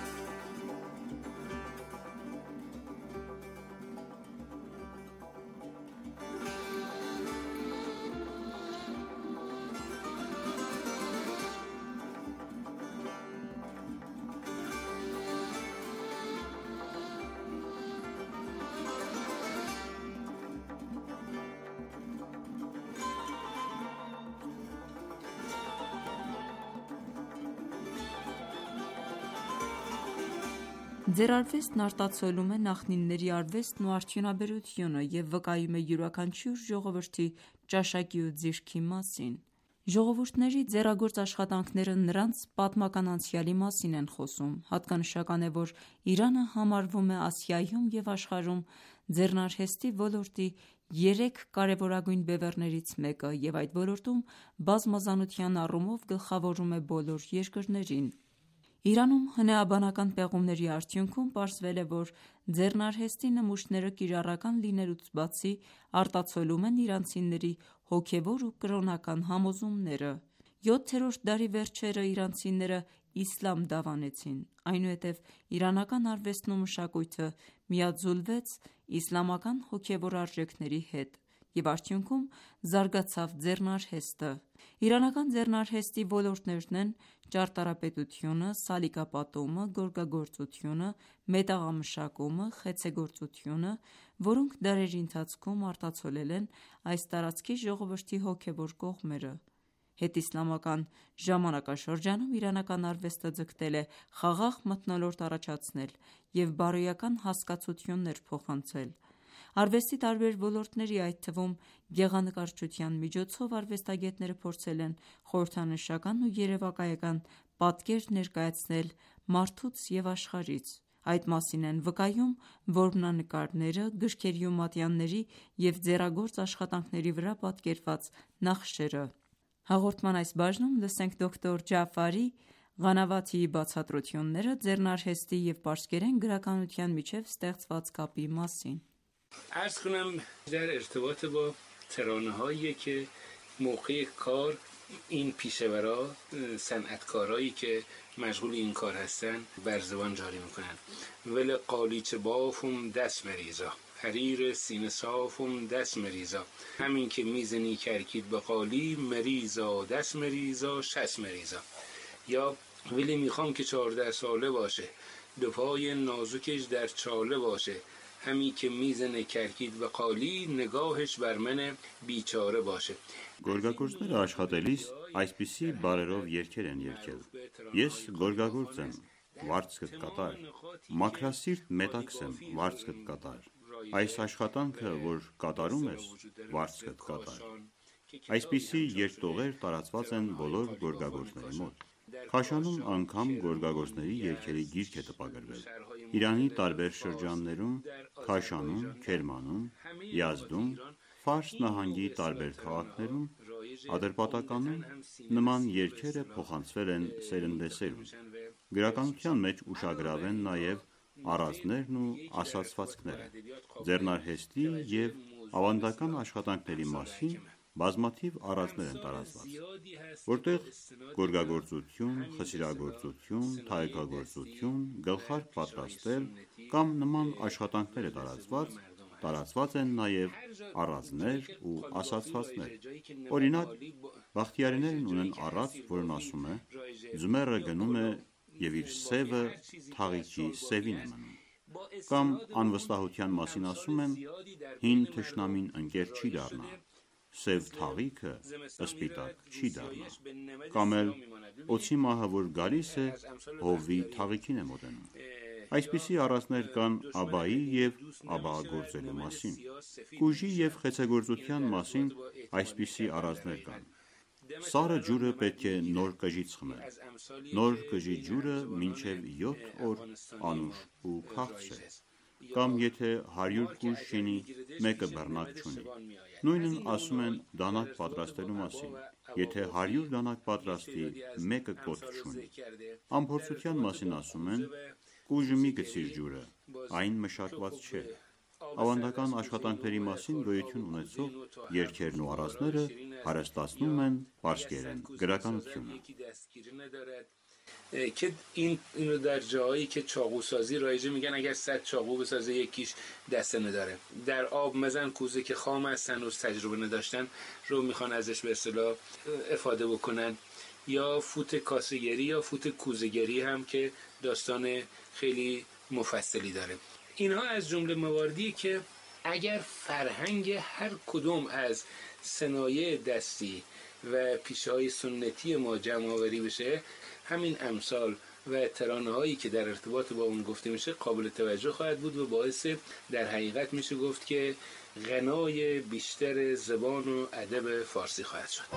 Ձեռարվեստն արտացոլում է նախնիների արվեստն ու արդյունաբերությունը և վկայում է յուրաքանչյուր ժողովրդի ճաշակի ու ձիրքի մասին: Ժողովուրդների ձեռագործ աշխատանքները նրանց պատմական անցյալի մասին են խոսում: Հատկանշական է, որ Իրանը համարվում է Ասիայում և աշխարհում ձեռնարհեստի ոլորտի երեք կարևորագույն բևեռներից մեկը և այդ ոլորտում բազմազանության առումով գլխավորում է բոլոր երկրներին: Իրանում հնեաբանական պեղումների արդյունքում պարզվել է, որ ձեռնարհեստի նմուշները կիրառական լինելուց բացի արտացոլում են իրանցիների հոգևոր ու կրոնական համոզումները: Յոթերորդ դարի վերջերը իրանցիները իսլամ դավանեցին: Այնուհետև իրանական արվեստն ու մշակույթը միաձուլվեց իսլամական հոգևոր արժեքների հետ և արդյունքում զարգացավ ձեռնարհեստը: Իրանական ձեռնարհեստի ոլորտներն են ճարտարապետությունը, սալիկապատումը, գորգագործությունը, մետաղամշակումը, խեցեգործությունը, որոնք դարերի ընթացքում արտացոլել են այս տարածքի ժողովրդի հոգևոր կողմերը: Հետիսլամական ժամանակաշրջանում իրանական արվեստը ձգտել է խաղաղ մթնոլորտ առաջացնել և բարոյական հասկացություններ փոխանցել: Արվեստի տարբեր ոլորտների, այդ թվում գեղանկարչության միջոցով արվեստագետները փորձել են խորհրդանշական ու երևակայական պատկեր ներկայացնել մարդուց և աշխարհից: Այդ մասին են վկայում որմնանկարները, գրքերի ու մատյանների և ձեռագործ աշխատանքների վրա պատկերված նախշերը: Հաղորդման այս բաժնում լսենք դոկտոր Ջաաֆարի Ղանավաթիի բացատրությունները ձեռնարհեստի և պարսկերեն գրականության միջև ստեղծված կապի մասին: عرض کنم در ارتباط با ترانه‌هایی که موقع کار این پیشورا صنعتکارایی که مشغول این کار هستن بر زبان جاری میکنن ول قالیچه بافم دست مریزا حریر سینه صافم دست مریزا همین که میزنی کرکید به قالی مریزا دست مریزا شست مریزا یا ولی میخوام که چهارده ساله باشه دو پای نازکش در چاله باشه همین که میزنه کرکید به قالی نگاهش بر من بیچاره باشه Գորգագործները աշխատելիս այսպիսի բառերով երգեր են երգել: Ես գորգագործ եմ, վարձքդ կատար: Մաքրասիրտ մետաքս եմ, վարձքդ կատար: Այս աշխատանքը, որ կատարում ես, վարձքդ կատար: Այսպիսի երգտողեր տարածված են բոլոր գորգագործների մոտ: Քաշանում անգամ գորգագործների երգերի գիրք է տպագրվել: Իրանի տարբեր շրջաններում Քաշանում, Քերմանում, Յազդում, Ֆարս նահանգի տարբեր քաղաքներում, Ատրպատականում նման երգերը փոխանցվել են սերնդեսերունդ: Գրականության մեջ ուշագրավ են նաև առածներն ու ասացվածքները: Ձեռնարհեստի և ավանդական աշխատանքների մասին բազմաթիվ առածներ են տարածված, որտեղ գորգագործություն, խսիրագործություն, թայգագործություն, գլխարկ պատրաստել կամ նման աշխատանքներ է տարածված, տարածված են նաև առածներ ու ասացվածներ։ Օրինակ, բախտիարիներն ունեն առած, որն ասում է. ձմեռը գնում է և իր սևը թաղիքի սևին է մնում, կամ անվստահության մասին ասում են. հին թշնամին ընկեր չի դառնա, սև թաղիքը սպիտակ չի դառնա, կամ էլ օձի մահը, որ գալիս է, հովվի թաղիքին է մոտենում։ Այսպիսի առածներ կան աբայի և աբայագործելու մասին։ Կուժի և խեցեգործության մասին այսպիսի առածներ կան։ Սառը ջուրը պետք է նոր կժից խմել, նոր կժի ջուրը մինչև յոթ օր անուշ ու քաղց է, կամ եթե հարյուր կուժ շինի, մեկը բռնակ չունի։ Նույնն ասում են դանակ պատրաստելու մասին, եթե հարյուր դանակ պատրաստի, մեկը կոթ չունի։ Ամփորձության մասին ասում են. կուժը մի գցիր ջուրը, այն մշակված չէ։ Ավանդական աշխատանքների մասին գոյություն ունեցող երգերն ու առածները հարստացնում են պարսկերեն գրականությունը։ که این اینو در جایی که چاقو سازی رایجه میگن اگر صد چاقو بسازه یکیش دسته نداره. در آب مزن کوزه که خام هستن و تجربه نداشتن رو میخوان ازش به اصطلاح افاده بکنن، یا فوت کاسه‌گری یا فوت کوزه‌گری هم که داستان خیلی مفصلی داره. اینها از جمله مواردی که اگر فرهنگ هر کدوم از صنایع دستی و پیشه‌های سنتی ما جمع‌آوری بشه، همین امثال و ترانه هایی که در ارتباط با اون گفته میشه قابل توجه خواهد بود و باعث در حقیقت میشه گفت که غنای بیشتر زبان و ادب فارسی خواهد شد.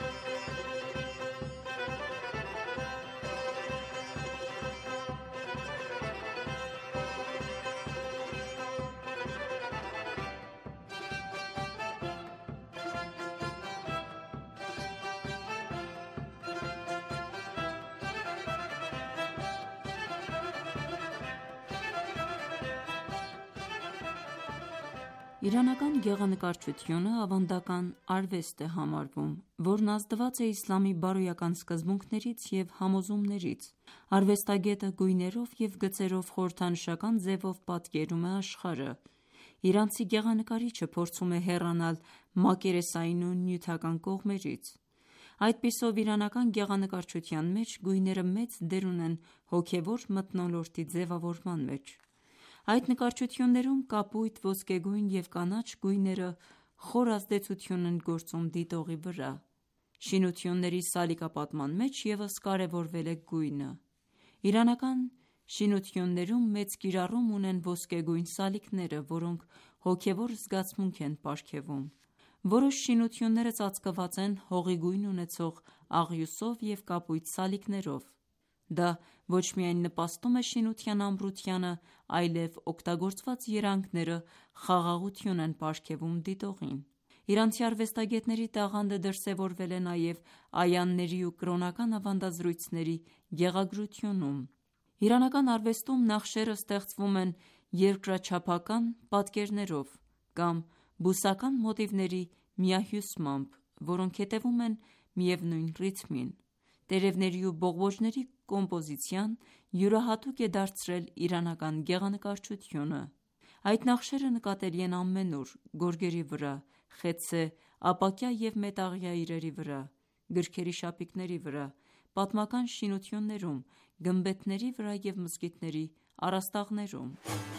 Իրանական գեղանկարչությունը ավանդական արվեստ է համարվում, որն ազդված է իսլամի բարոյական սկզբունքներից և համոզումներից։ Արվեստագետը գույներով և գծերով խորհրդանշական ձևով պատկերում է աշխարհը։ Իրանցի գեղանկարիչը փորձում է հեռանալ մակերեսային ու նյութական կողմերից։ Այդպիսով իրանական գեղանկարչության մեջ գույները մեծ դեր ունեն հոգևոր մթնոլորտի ձևավորման մեջ։ Այդ նկարչություններում կապույտ, ոսկեգույն և կանաչ գույները խոր ազդեցություն են գործում դիտողի վրա։ Շինությունների սալիկապատման մեջ ևս կարևորվել է գույնը։ Իրանական շինություններում մեծ կիրառում ունեն ոսկեգույն սալիկները, որոնք հոգևոր զգացմունք են պարգևում։ Որոշ շինությունները ծածկված են հողի գույն ունեցող աղյուսով և կապույտ սալիկներով։ Դա ոչ միայն նպաստում է շինության ամրությանը, այլև օգտագործված երանգները խաղաղություն են պարգևում դիտողին։ Իրանցի արվեստագետների տաղանդը դրսևորվել է նաև այանների ու կրոնական ավանդազրույցների գեղագրությունում։ Իրանական արվեստում նախշերը ստեղծվում են երկրաչափական պատկերներով կամ բուսական մոտիվների միահյուսմամբ, որոնք հետևում են միևնույն ռիթմին։ Տերևների ու բողբոջների կոմպոզիցիան յուրահատուկ է դարձրել իրանական գեղանկարչությունը։ Այդ նախշերը նկատելի են ամենուր՝ գորգերի վրա, խեցե, ապակյա և մետաղյա իրերի վրա, գրքերի շապիկների վրա, պատմական շինություններում, գմբեթների վրա և մզկիթների առաստաղներում։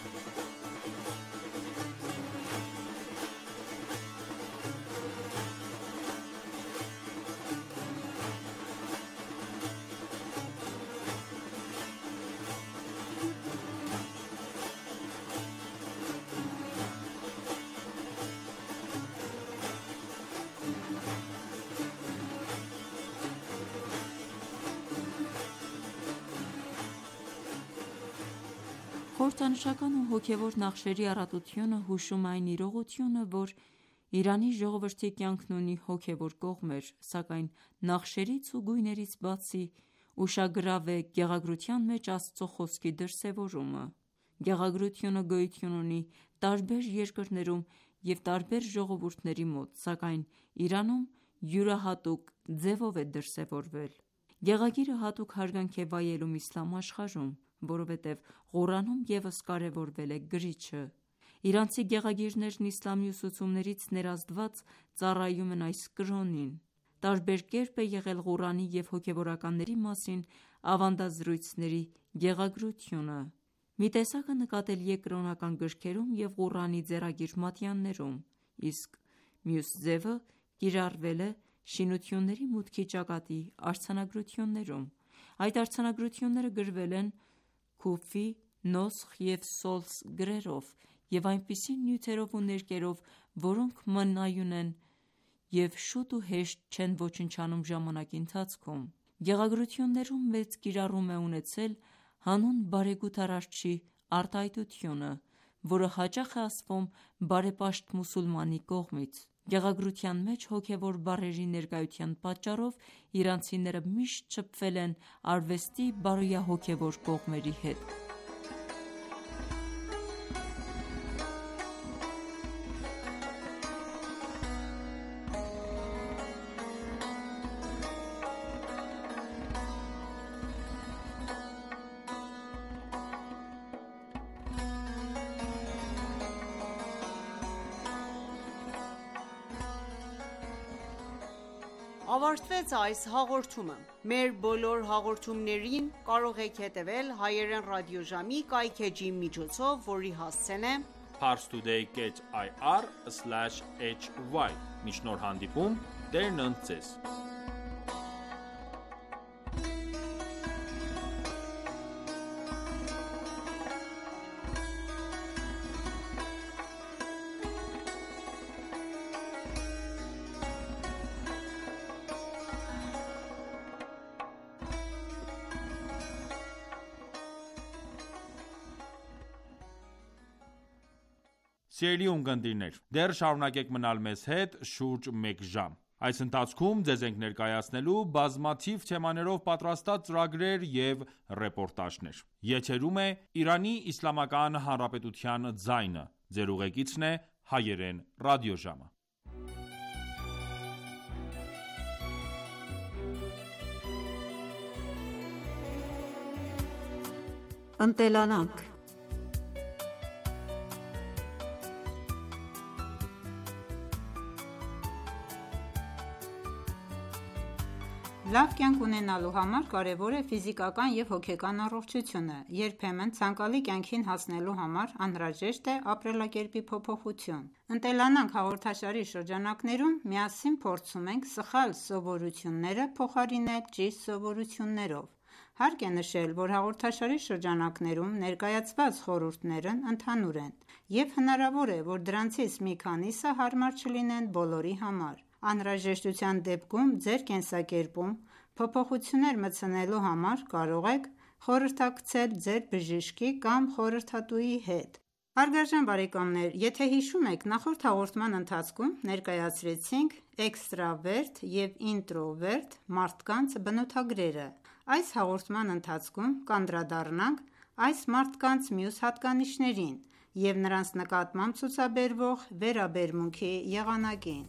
Խորհրդանշական ու հոգևոր նախշերի առատությունը հուշում է այն իրողությունը, որ Իրանի ժողովրդի կյանքն ունի հոգևոր կողմեր, սակայն նախշերից ու գույներից բացի ուշագրավ է գեղագրության մեջ Աստծո խոսքի դրսևորումը։ Գեղագրությունը գոյություն ունի տարբեր երկրներում և տարբեր ժողովուրդների մոտ, սակայն Իրանում յուրահատուկ ձևով է դրսևորվել։ Գեղագիրը հատուկ հարգանք է վայելում իսլամ աշխարհում, որովհետև Ղուրանում ևս կարևորվել է գրիչը։ Իրանցի գեղագիրներն իսլամի ուսուցումներից ներազդված ծառայում են այս կրոնին։ Տարբեր կերպ է եղել Ղուրանի և հոգևորականների մասին ավանդազրույցների գեղագրությունը։ Մի տեսակը նկատելի է կրոնական գրքերում և Ղուրանի ձեռագիր մատյաններում, իսկ մյուս ձևը կիրառվել է շինությունների մուտքի ճակատի արձանագրություններում։ Այդ արձանագրությունները գրվել են Քուֆի, Նոսխ և Սոլս գրերով և այնպիսի նյութերով ու ներկերով, որոնք մնայուն են և շուտ ու հեշտ չեն ոչնչանում ժամանակի ընթացքում։ Գեղագրություններում մեծ կիրառում է ունեցել հանուն բարեգութ Արարչի արտահայտությունը, որը հաճախ է ասվում բարեպաշտ մուսուլմանի կողմից։ Գեղագրության մեջ հոգևոր բառերի ներկայության պատճառով իրանցիները միշտ շփվել են արվեստի բարոյահոգևոր կողմերի հետ։ Ավարտվեց այս հաղորդումը։ Մեր բոլոր հաղորդումներին կարող եք հետևել հայերեն ռադիոժամի կայքէջի միջոցով, որի հասցեն է parstoday dot i r slash h y։ Մինչ նոր հանդիպում, Տերն ընդ ձեզ։ Սիրելի ունկնդիրներ, դեռ շարունակեք մնալ մեզ հետ շուրջ մեկ ժամ։ Այս ընթացքում ձեզ ենք ներկայացնելու բազմաթիվ թեմաներով պատրաստած ծրագրեր և ռեպորտաժներ։ Եթերում է Իրանի Իսլամական Հանրապետության ձայնը։ Ձեր ուղեկիցն է հայերեն ռադիոժամը։ Ընտելանանք։ Լավ կյանք ունենալու համար կարևոր է ֆիզիկական և հոգեկան առողջությունը։ Երբեմն ցանկալի կյանքին հասնելու համար անհրաժեշտ է ապրելակերպի փոփոխություն։ «Ընտելանանք» հաղորդաշարի շրջանակներում միասին փորձում ենք սխալ սովորությունները փոխարինել ճիշտ սովորություններով։ Հարկ է նշել, որ հաղորդաշարի շրջանակներում ներկայացված խորհուրդներն ընդհանուր են, և հնարավոր է, որ դրանցից մի քանիսը հարմար չլինեն բոլորի համար։ Անհրաժեշտության դեպքում ձեր կենսակերպում փոփոխություններ մտցնելու համար կարող եք խորհրդակցել ձեր բժշկի կամ խորհրդատուի հետ։ Հարգարժան բարեկամներ, եթե հիշում եք, նախորդ հաղորդման ընթացքում ներկայացրեցինք էքստրավերտ և ինտրովերտ մարդկանց բնութագրերը։ Այս հաղորդման ընթացքում կանդրադառնանք այս մարդկանց մյուս հատկանիշներին և նրանց նկատմամբ ցուցաբերվող վերաբերմունքի եղանակին։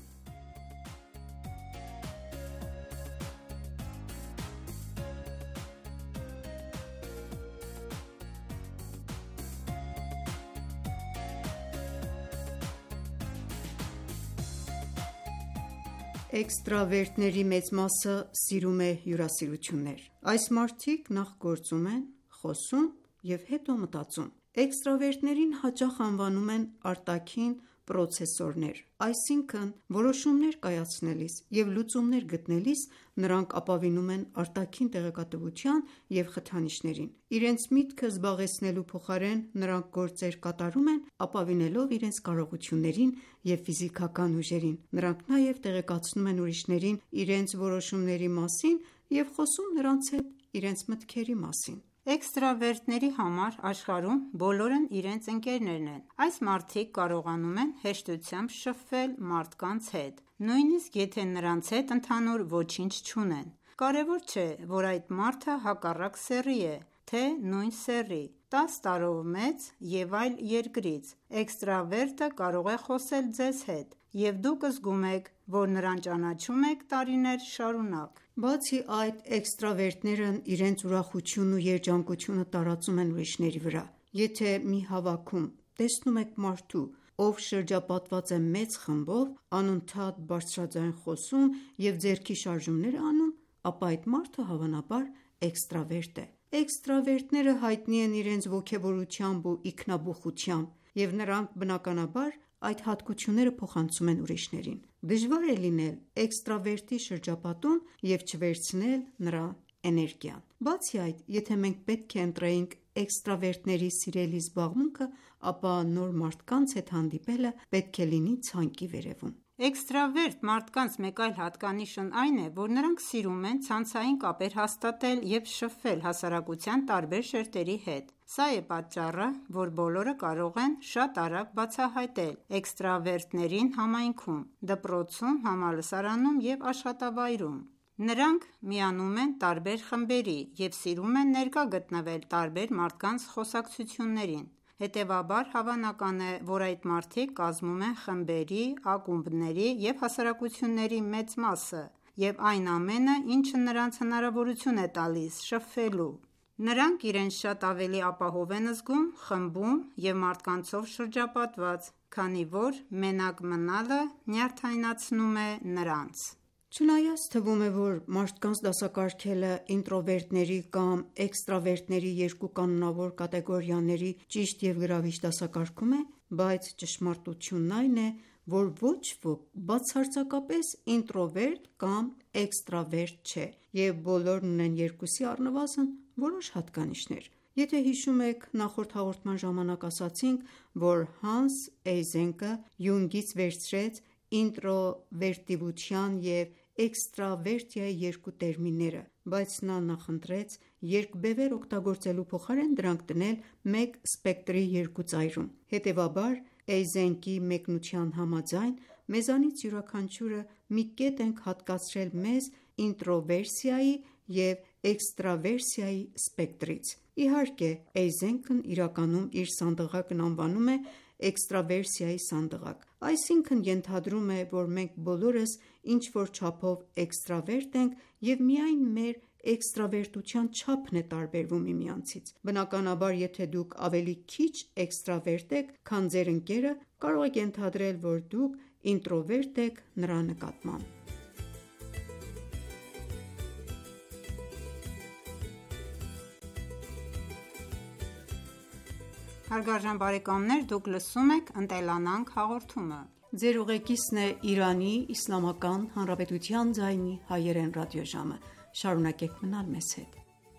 Էքստրավերտների մեծ մասը սիրում է հյուրասիրություններ։ Այս մարդիկ նախ գործում են, խոսում և հետո մտածում։ Էքստրավերտներին հաճախ անվանում են արտաքին պրոցեսորներ, այսինքն որոշումներ կայացնելիս և լուծումներ գտնելիս նրանք ապավինում են արտաքին տեղեկատվության և խթանիչներին։ Իրենց միտքը զբաղեցնելու փոխարեն նրանք գործեր կատարում են ապավինելով իրենց կարողություններին և ֆիզիկական ուժերին։ Նրանք նաև տեղեկացնում են ուրիշներին իրենց որոշումների մասին և խոսում նրանց հետ իրենց մտքերի մասին։ Էքստրավերտների համար աշխարհում բոլորն իրենց ընկերներն են։ Այս մարդիկ կարողանում են հեշտությամբ շփվել մարդկանց հետ, նույնիսկ եթե նրանց հետ ընդհանուր ոչինչ չունեն։ Կարևոր չէ, որ այդ մարդը հակառակ սեռի է, թե նույն սեռի։ տասը տարով մեծ և այլ երկրից։ Էքստրավերտը կարող է խոսել ձեզ հետ, և դուք զգում եք, որ նրան ճանաչում եք տարիներ շարունակ։ Բացի այդ, էքստրավերտներն իրենց ուրախությունն ու երջանկությունը տարածում են ուրիշների վրա։ Եթե մի հավաքում տեսնում եք մարդու, ով շրջապատված է մեծ խմբով, անընդհատ բարձրաձայն խոսում և ձեռքի շարժումներ է անում, ապա այդ մարդը հավանաբար էքստրավերտ է։ Էքստրավերտները հայտնի են իրենց ոգևորությամբ ու ինքնաբուխությամբ, և նրանք բնականաբար այդ հատկությունները փոխանցում են ուրիշներին։ Դժվար է լինել էքստրավերտի շրջապատում և չվերցնել նրա էներգիան։ Բացի այդ, եթե մենք պետք է ընտրեինք էքստրավերտների սիրելի զբաղմունքը, ապա նոր մարդկանց հետ հանդիպելը պետք է լինի ցանկի վերևում։ Էքստրավերտ մարդկանց մեկ այլ հատկանիշն այն է, որ նրանք սիրում են ցանցային կապեր հաստատել և շփվել հասարակության տարբեր շերտերի հետ։ Սա է պատճառը, որ բոլորը կարող են շատ արագ բացահայտել էքստրավերտներին համայնքում, դպրոցում, համալսարանում և աշխատավայրում։ Նրանք միանում են տարբեր խմբերի և սիրում են ներկա գտնվել տարբեր մարդկանց խոսակցություններին։ Հետևաբար, հավանական է, որ այդ մարդիկ կազմում են խմբերի, ակումբների և հասարակությունների մեծ մասը և այն ամենը, ինչը նրանց հնարավորություն է տալիս շփվելու։ Նրանք իրենց շատ ավելի ապահով են զգում խմբում և մարդկանցով շրջապատված, քանի որ մենակ մնալը նյարդայնացնում է նրանց։ Չնայած թվում է, որ մարդկանց դասակարգելը ինտրովերտների կամ էքստրավերտների երկու կանոնավոր կատեգորիաների ճիշտ և գրավիչ դասակարգում է, բայց ճշմարտությունն այն է, որ ոչ ոք բացարձակապես ինտրովերտ կամ էքստրավերտ չէ, և բոլորն ունեն երկուսի առնվազն որոշ հատկանիշներ։ Եթե հիշում եք, նախորդ հաղորդման ժամանակ ասացինք, որ Հանս Էյզենկը Յունգից վերցրեց ինտրովերտիվության և էքստրավերտիայի երկու տերմինները, բայց նա նախընտրեց երկբևեռ օգտագործելու փոխարեն դրանք դնել մեկ սպեկտրի երկու ծայրում։ Հետևաբար, Էյզենկի մեկնության համաձայն, մեզանից յուրաքանչյուրը մի կետ ենք հատկացրել մեզ ինտրովերսիայի և էքստրավերսիայի սպեկտրից։ Իհարկե, Էյզենկն իրականում իր սանդղակն անվանում է էքստրավերսիայի սանդղակ, այսինքն ենթադրում է, որ մենք բոլորս ինչ-որ չափով էքստրավերտ ենք և միայն մեր էքստրավերտության չափն է տարբերվում միմյանցից։ Բնականաբար, եթե դուք ավելի քիչ էքստրավերտ եք, քան ձեր ընկերը, կարող եք ենթադրել, որ դուք ինտրովերտ եք նրա նկատմամբ։ Հարգարժան բարեկամներ, դուք լսում եք «Ընտելանանք» հաղորդումը։ Ձեր ուղեկիցն է Իրանի Իսլամական Հանրապետության ձայնի հայերեն ռադիոժամը։ Շարունակեք մնալ մեզ հետ։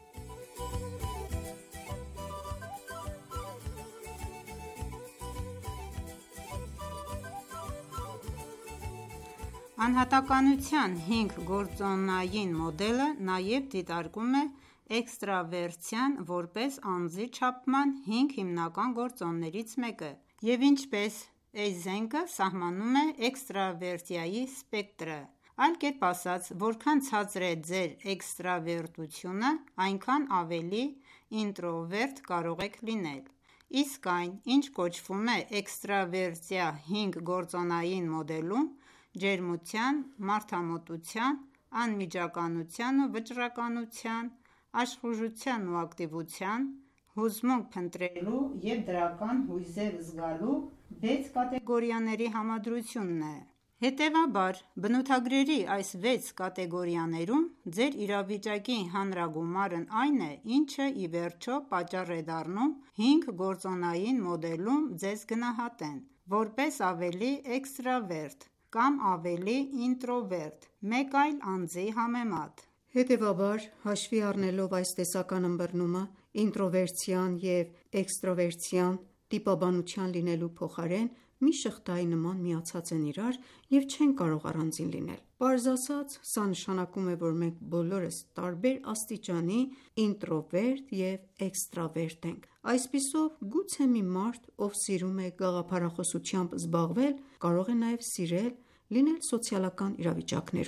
Անհատականության հինգ գործոնային մոդելը նաև դիտարկում է էքստրավերսիան որպես անձի չափման հինգ հիմնական գործոններից մեկը, և ինչպես Էյզենկը սահմանում է էքստրավերտիայի սպեկտրը։ Այլ կերպ ասած, որքան ցածր է ձեր էքստրավերտությունը, այնքան ավելի ինտրովերտ կարող եք լինել։ Իսկ այն, ինչ կոչվում է էքստրավերսիա հինգ գործոնային մոդելում, ջերմության, մարդամոտության, անմիջականության ու վճռականության, աշխուժության ու ակտիվության, հուզմունք փնտրելու և դրական հույզեր զգալու վեց կատեգորիաների համադրությունն է։ Հետևաբար, բնութագրերի այս վեց կատեգորիաներում ձեր իրավիճակի հանրագումարն այն է, ինչը ի վերջո պատճառ է դառնում հինգ գործոնային մոդելում ձեզ գնահատեն, որպես ավելի էքստրավերտ կամ ավելի ինտրովերտ մեկ այլ անձի համեմատ։ Հետևաբար, հաշվի առնելով այս տեսական ըմբռնումը, ինտրովերսիան և էքստրովերսիան տիպաբանության լինելու փոխարեն մի շղթայի նման միացած են իրար և չեն կարող առանձին լինել։ Պարզ ասած, սա նշանակում է, որ մենք բոլորս տարբեր աստիճանի ինտրովերտ և էքստրավերտ ենք։ Այսպիսով, գուցե մի մարդ, ով սիրում է գաղափարախոսությամբ զբաղվել, կարող է նաև սիրել լինել սոցիալական իրավիճակներում,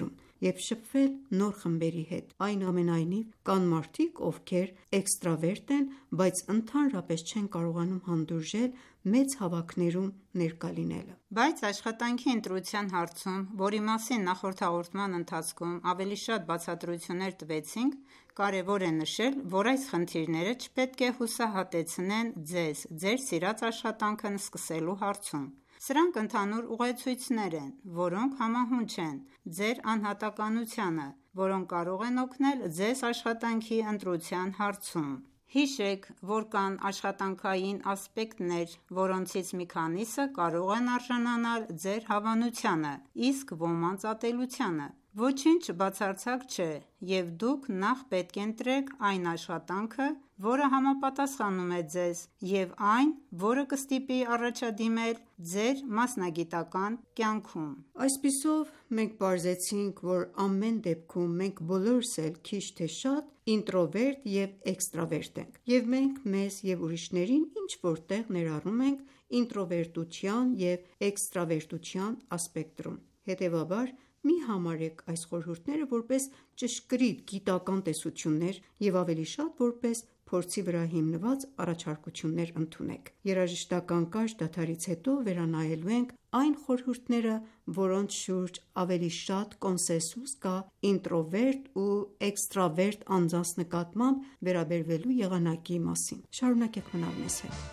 և շփվել նոր խմբերի հետ: Այնուամենայնիվ, կան մարդիկ, ովքեր էքստրավերտ են, բայց ընդհանրապես չեն կարողանում հանդուրժել մեծ հավաքներում ներկա լինելը: Բայց աշխատանքի ընտրության հարցում, որի մասին նախորդ հաղորդման ընթացքում ավելի շատ բացատրություններ տվեցինք, կարևոր է նշել, որ այս խնդիրները չպետք է հուսահատեցնեն ձեզ ձեր սիրած աշխատանքն սկսելու հարցում: Սրանք ընդհանուր ուղեցույցներ են, որոնք համահունչ են ձեր անհատականությանը, որոնք կարող են օգնել ձեզ աշխատանքի ընտրության հարցում: Հիշեք, որ կան աշխատանքային ասպեկտներ, որոնցից մի քանիսը կարող են արժանանալ ձեր հավանությանը, իսկ ոմանց ատելությանը: Ոչինչ բացարձակ չէ, և դուք նախ պետք է ընտրեք այն աշխատանքը, որը համապատասխանում է ձեզ, և այն, որը կստիպի առաջադիմել ձեր մասնագիտական կյանքում: Այսպիսով, մենք պարզեցինք, որ ամեն դեպքում մենք բոլորս էլ քիչ թե շատ ինտրովերտ և էքստրավերտ ենք, և մենք մեզ և ուրիշներին ինչ-որ տեղ ներառում ենք ինտրովերտության և էքստրավերտության ասպեկտրում: Հետևաբար, մի համարեք այս խորհուրդները որպես ճշգրիտ գիտական տեսություններ և ավելի շատ որպես փորձի վրա հիմնված առաջարկություններ ընդունեք: Երաժշտական կարճ դադարից հետո վերանայելու ենք այն խորհուրդները, որոնց շուրջ ավելի շատ կոնսենսուս կա ինտրովերտ ու էքստրավերտ անձանց նկատմամբ վերաբերվելու եղանակի մասին: Շարունակեք մնալ մեզ հետ: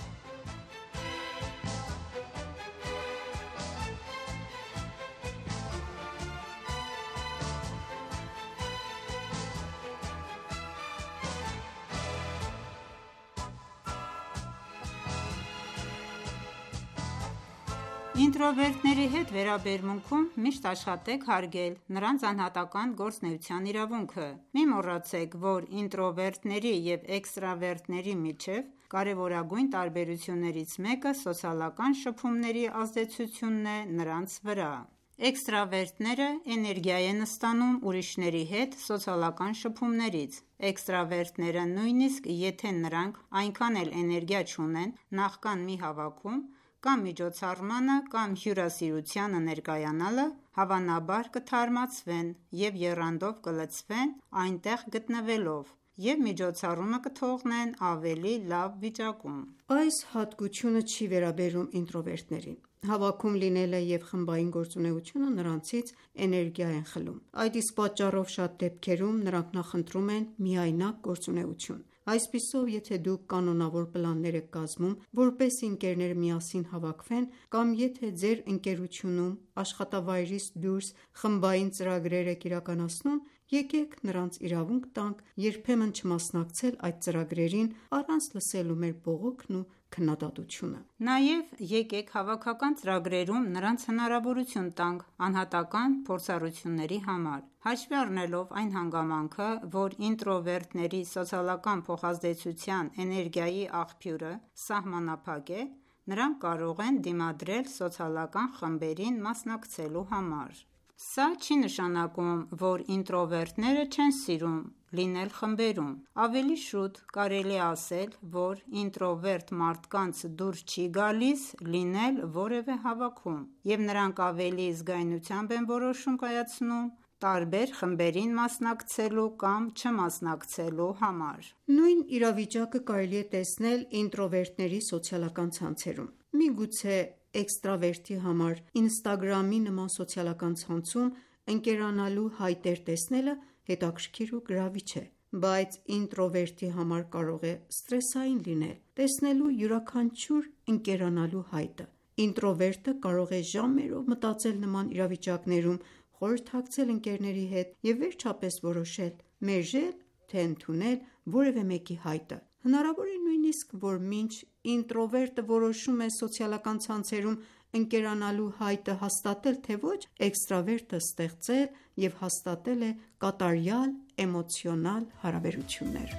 Ինտրովերտների հետ վերաբերմունքում միշտ աշխատեք հարգել նրանց անհատական գործունեության իրավունքը: Մի մոռացեք, որ ինտրովերտների և էքստրավերտների միջև կարևորագույն տարբերություններից մեկը սոցիալական շփումների ազդեցությունն է նրանց վրա: Էքստրավերտները էներգիա են ստանում ուրիշների հետ սոցիալական շփումներից: Էքստրավերտները նույնիսկ եթե նրանք այնքան էլ էներգիա չունեն, նախքան մի հավաքում կամ միջոցառմանը կամ հյուրասիրությանը ներկայանալը, հավանաբար կթարմացվեն և եռանդով կլցվեն այնտեղ գտնվելով և միջոցառումը կթողնեն ավելի լավ վիճակում: Այս հատկությունը չի վերաբերում ինտրովերտներին: Հավաքում լինելը և խմբային գործունեությունը նրանցից էներգիա են խլում: Այդ իսկ պատճառով շատ դեպքերում նրանք նախընտրում են միայնակ գործունեություն: Այսպիսով, եթե դուք կանոնավոր պլաններ եք կազմում, որպեսզի ընկերները միասին հավաքվեն, կամ եթե ձեր ընկերությունում աշխատավայրից դուրս խմբային ծրագրեր եք իրականացնում, եկեք նրանց իրավունք տանք երբեմն չմասնակցել այդ ծրագրերին առանց լսելու մեր բողոքն ու քննադատությունը: Նաև եկեք հավաքական ծրագրերում նրանց հնարավորություն տանք անհատական փորձառությունների համար: Հաշվի առնելով այն հանգամանքը, որ ինտրովերտների սոցիալական փոխազդեցության էներգիայի աղբյուրը սահմանափակ է, նրանք կարող են դիմադրել սոցիալական խմբերին մասնակցելու համար: Սա չի նշանակում, որ ինտրովերտները չեն սիրում լինել խմբերում: Ավելի շուտ կարելի է ասել, որ ինտրովերտ մարդկանց դուր չի գալիս լինել որևէ հավաքում, և նրանք ավելի զգայունությամբ են որոշում կայացնում տարբեր խմբերին մասնակցելու կամ չմասնակցելու համար: Նույն իրավիճակը կարելի է տեսնել ինտրովերտների սոցիալական ցանցերում: Միգուցե էքստրավերտի համար ինստագրամի նման սոցիալական ցանցում ընկերանալու հայտեր տեսնելը հետաքրքիր ու գրավիչ է, բայց ինտրովերտի համար կարող է սթրեսային լինել տեսնելու յուրաքանչյուր ընկերանալու հայտը: Ինտրովերտը կարող է ժամերով մտածել նման իրավիճակներում, խորհրդակցել ընկերների հետ և վերջապես որոշել մերժել թե ընդունել որևէ մեկի հայտը: Հնարավոր է նույնիսկ, որ մինչ ինտրովերտը որոշում է սոցիալական ցանցերում ընկերանալու հայտը հաստատել թե ոչ, էքստրավերտը ստեղծել և հաստատել է կատարյալ էմոցիոնալ հարաբերություններ: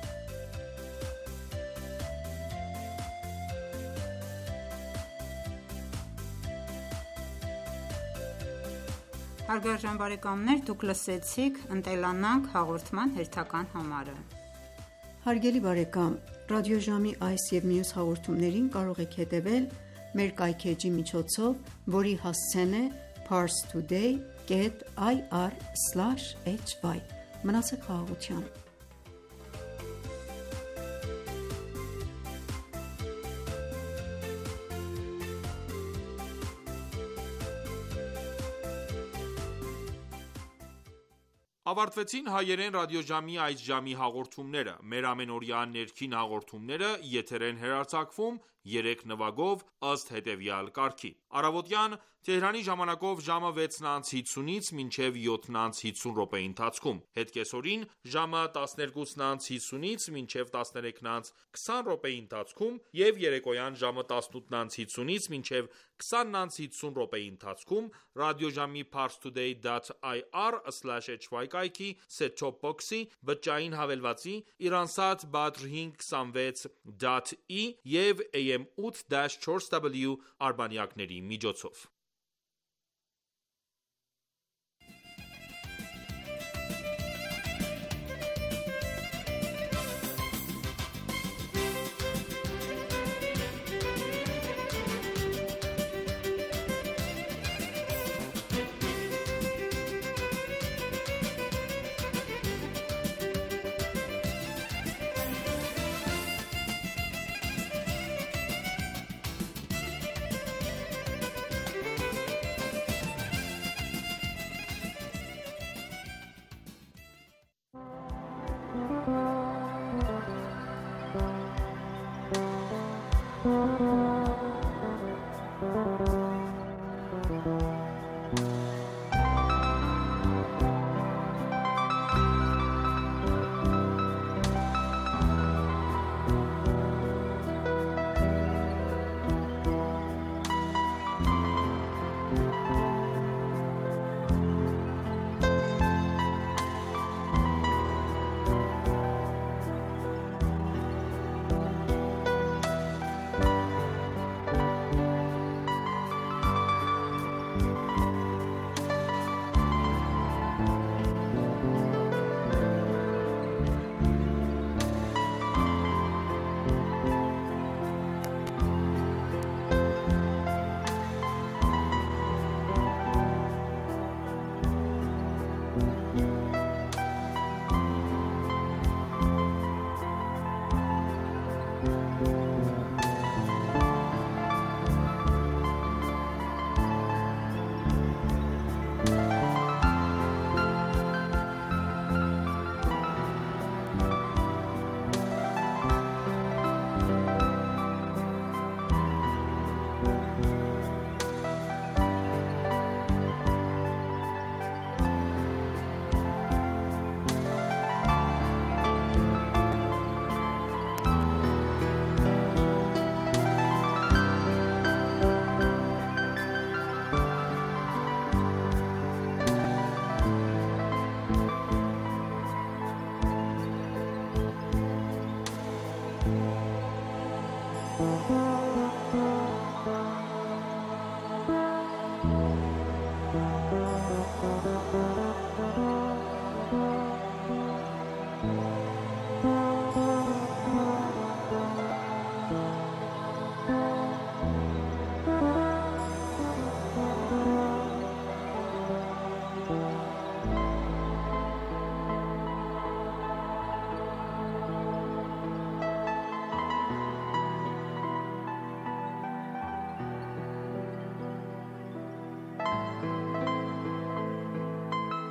Հարգարժան բարեկամներ դուք լսեցիք «Ընտելանանք» հաղորդման հերթական համարը: Հարգելի բարեկամ ռադիոժամի այս և մյուս հաղորդումներին կարող եք հետևել մեր կայքէջի միջոցով, որի հասցեն է parstoday dot ir slash h y: Մնացեք խաղաղությամբ։ Ավարտվեցին հայերեն ռադիոժամի այս ժամի հաղորդումները։ Մեր ամենօրյա ներքին հաղորդումները եթեր են հեռարձակվում երեք նվագով ըստ հետևյալ կարգի: Առավոտյան Թեհրանի ժամանակով ժամը վեցն անց հիսունից մինչև յոթն անց հիսուն րոպեի ընթացքում, հետկեսօրին ժամը տասներկուսն անց հիսունից մինչև տասներեքն անց քսան րոպեի ընթացքում և երեկոյան ժամը տասնութն անց հիսունից մինչև քսանն անց հիսուն րոպեի ընթացքում ռադիոժամի parstoday dot ir slash h y կայքի set-top box-ի, բջջային հավելվածի, Iransat Badr հինգ քսանվեց դոտ ի և A M ութ չորս W արբանյակների միջոցով։ Thank you.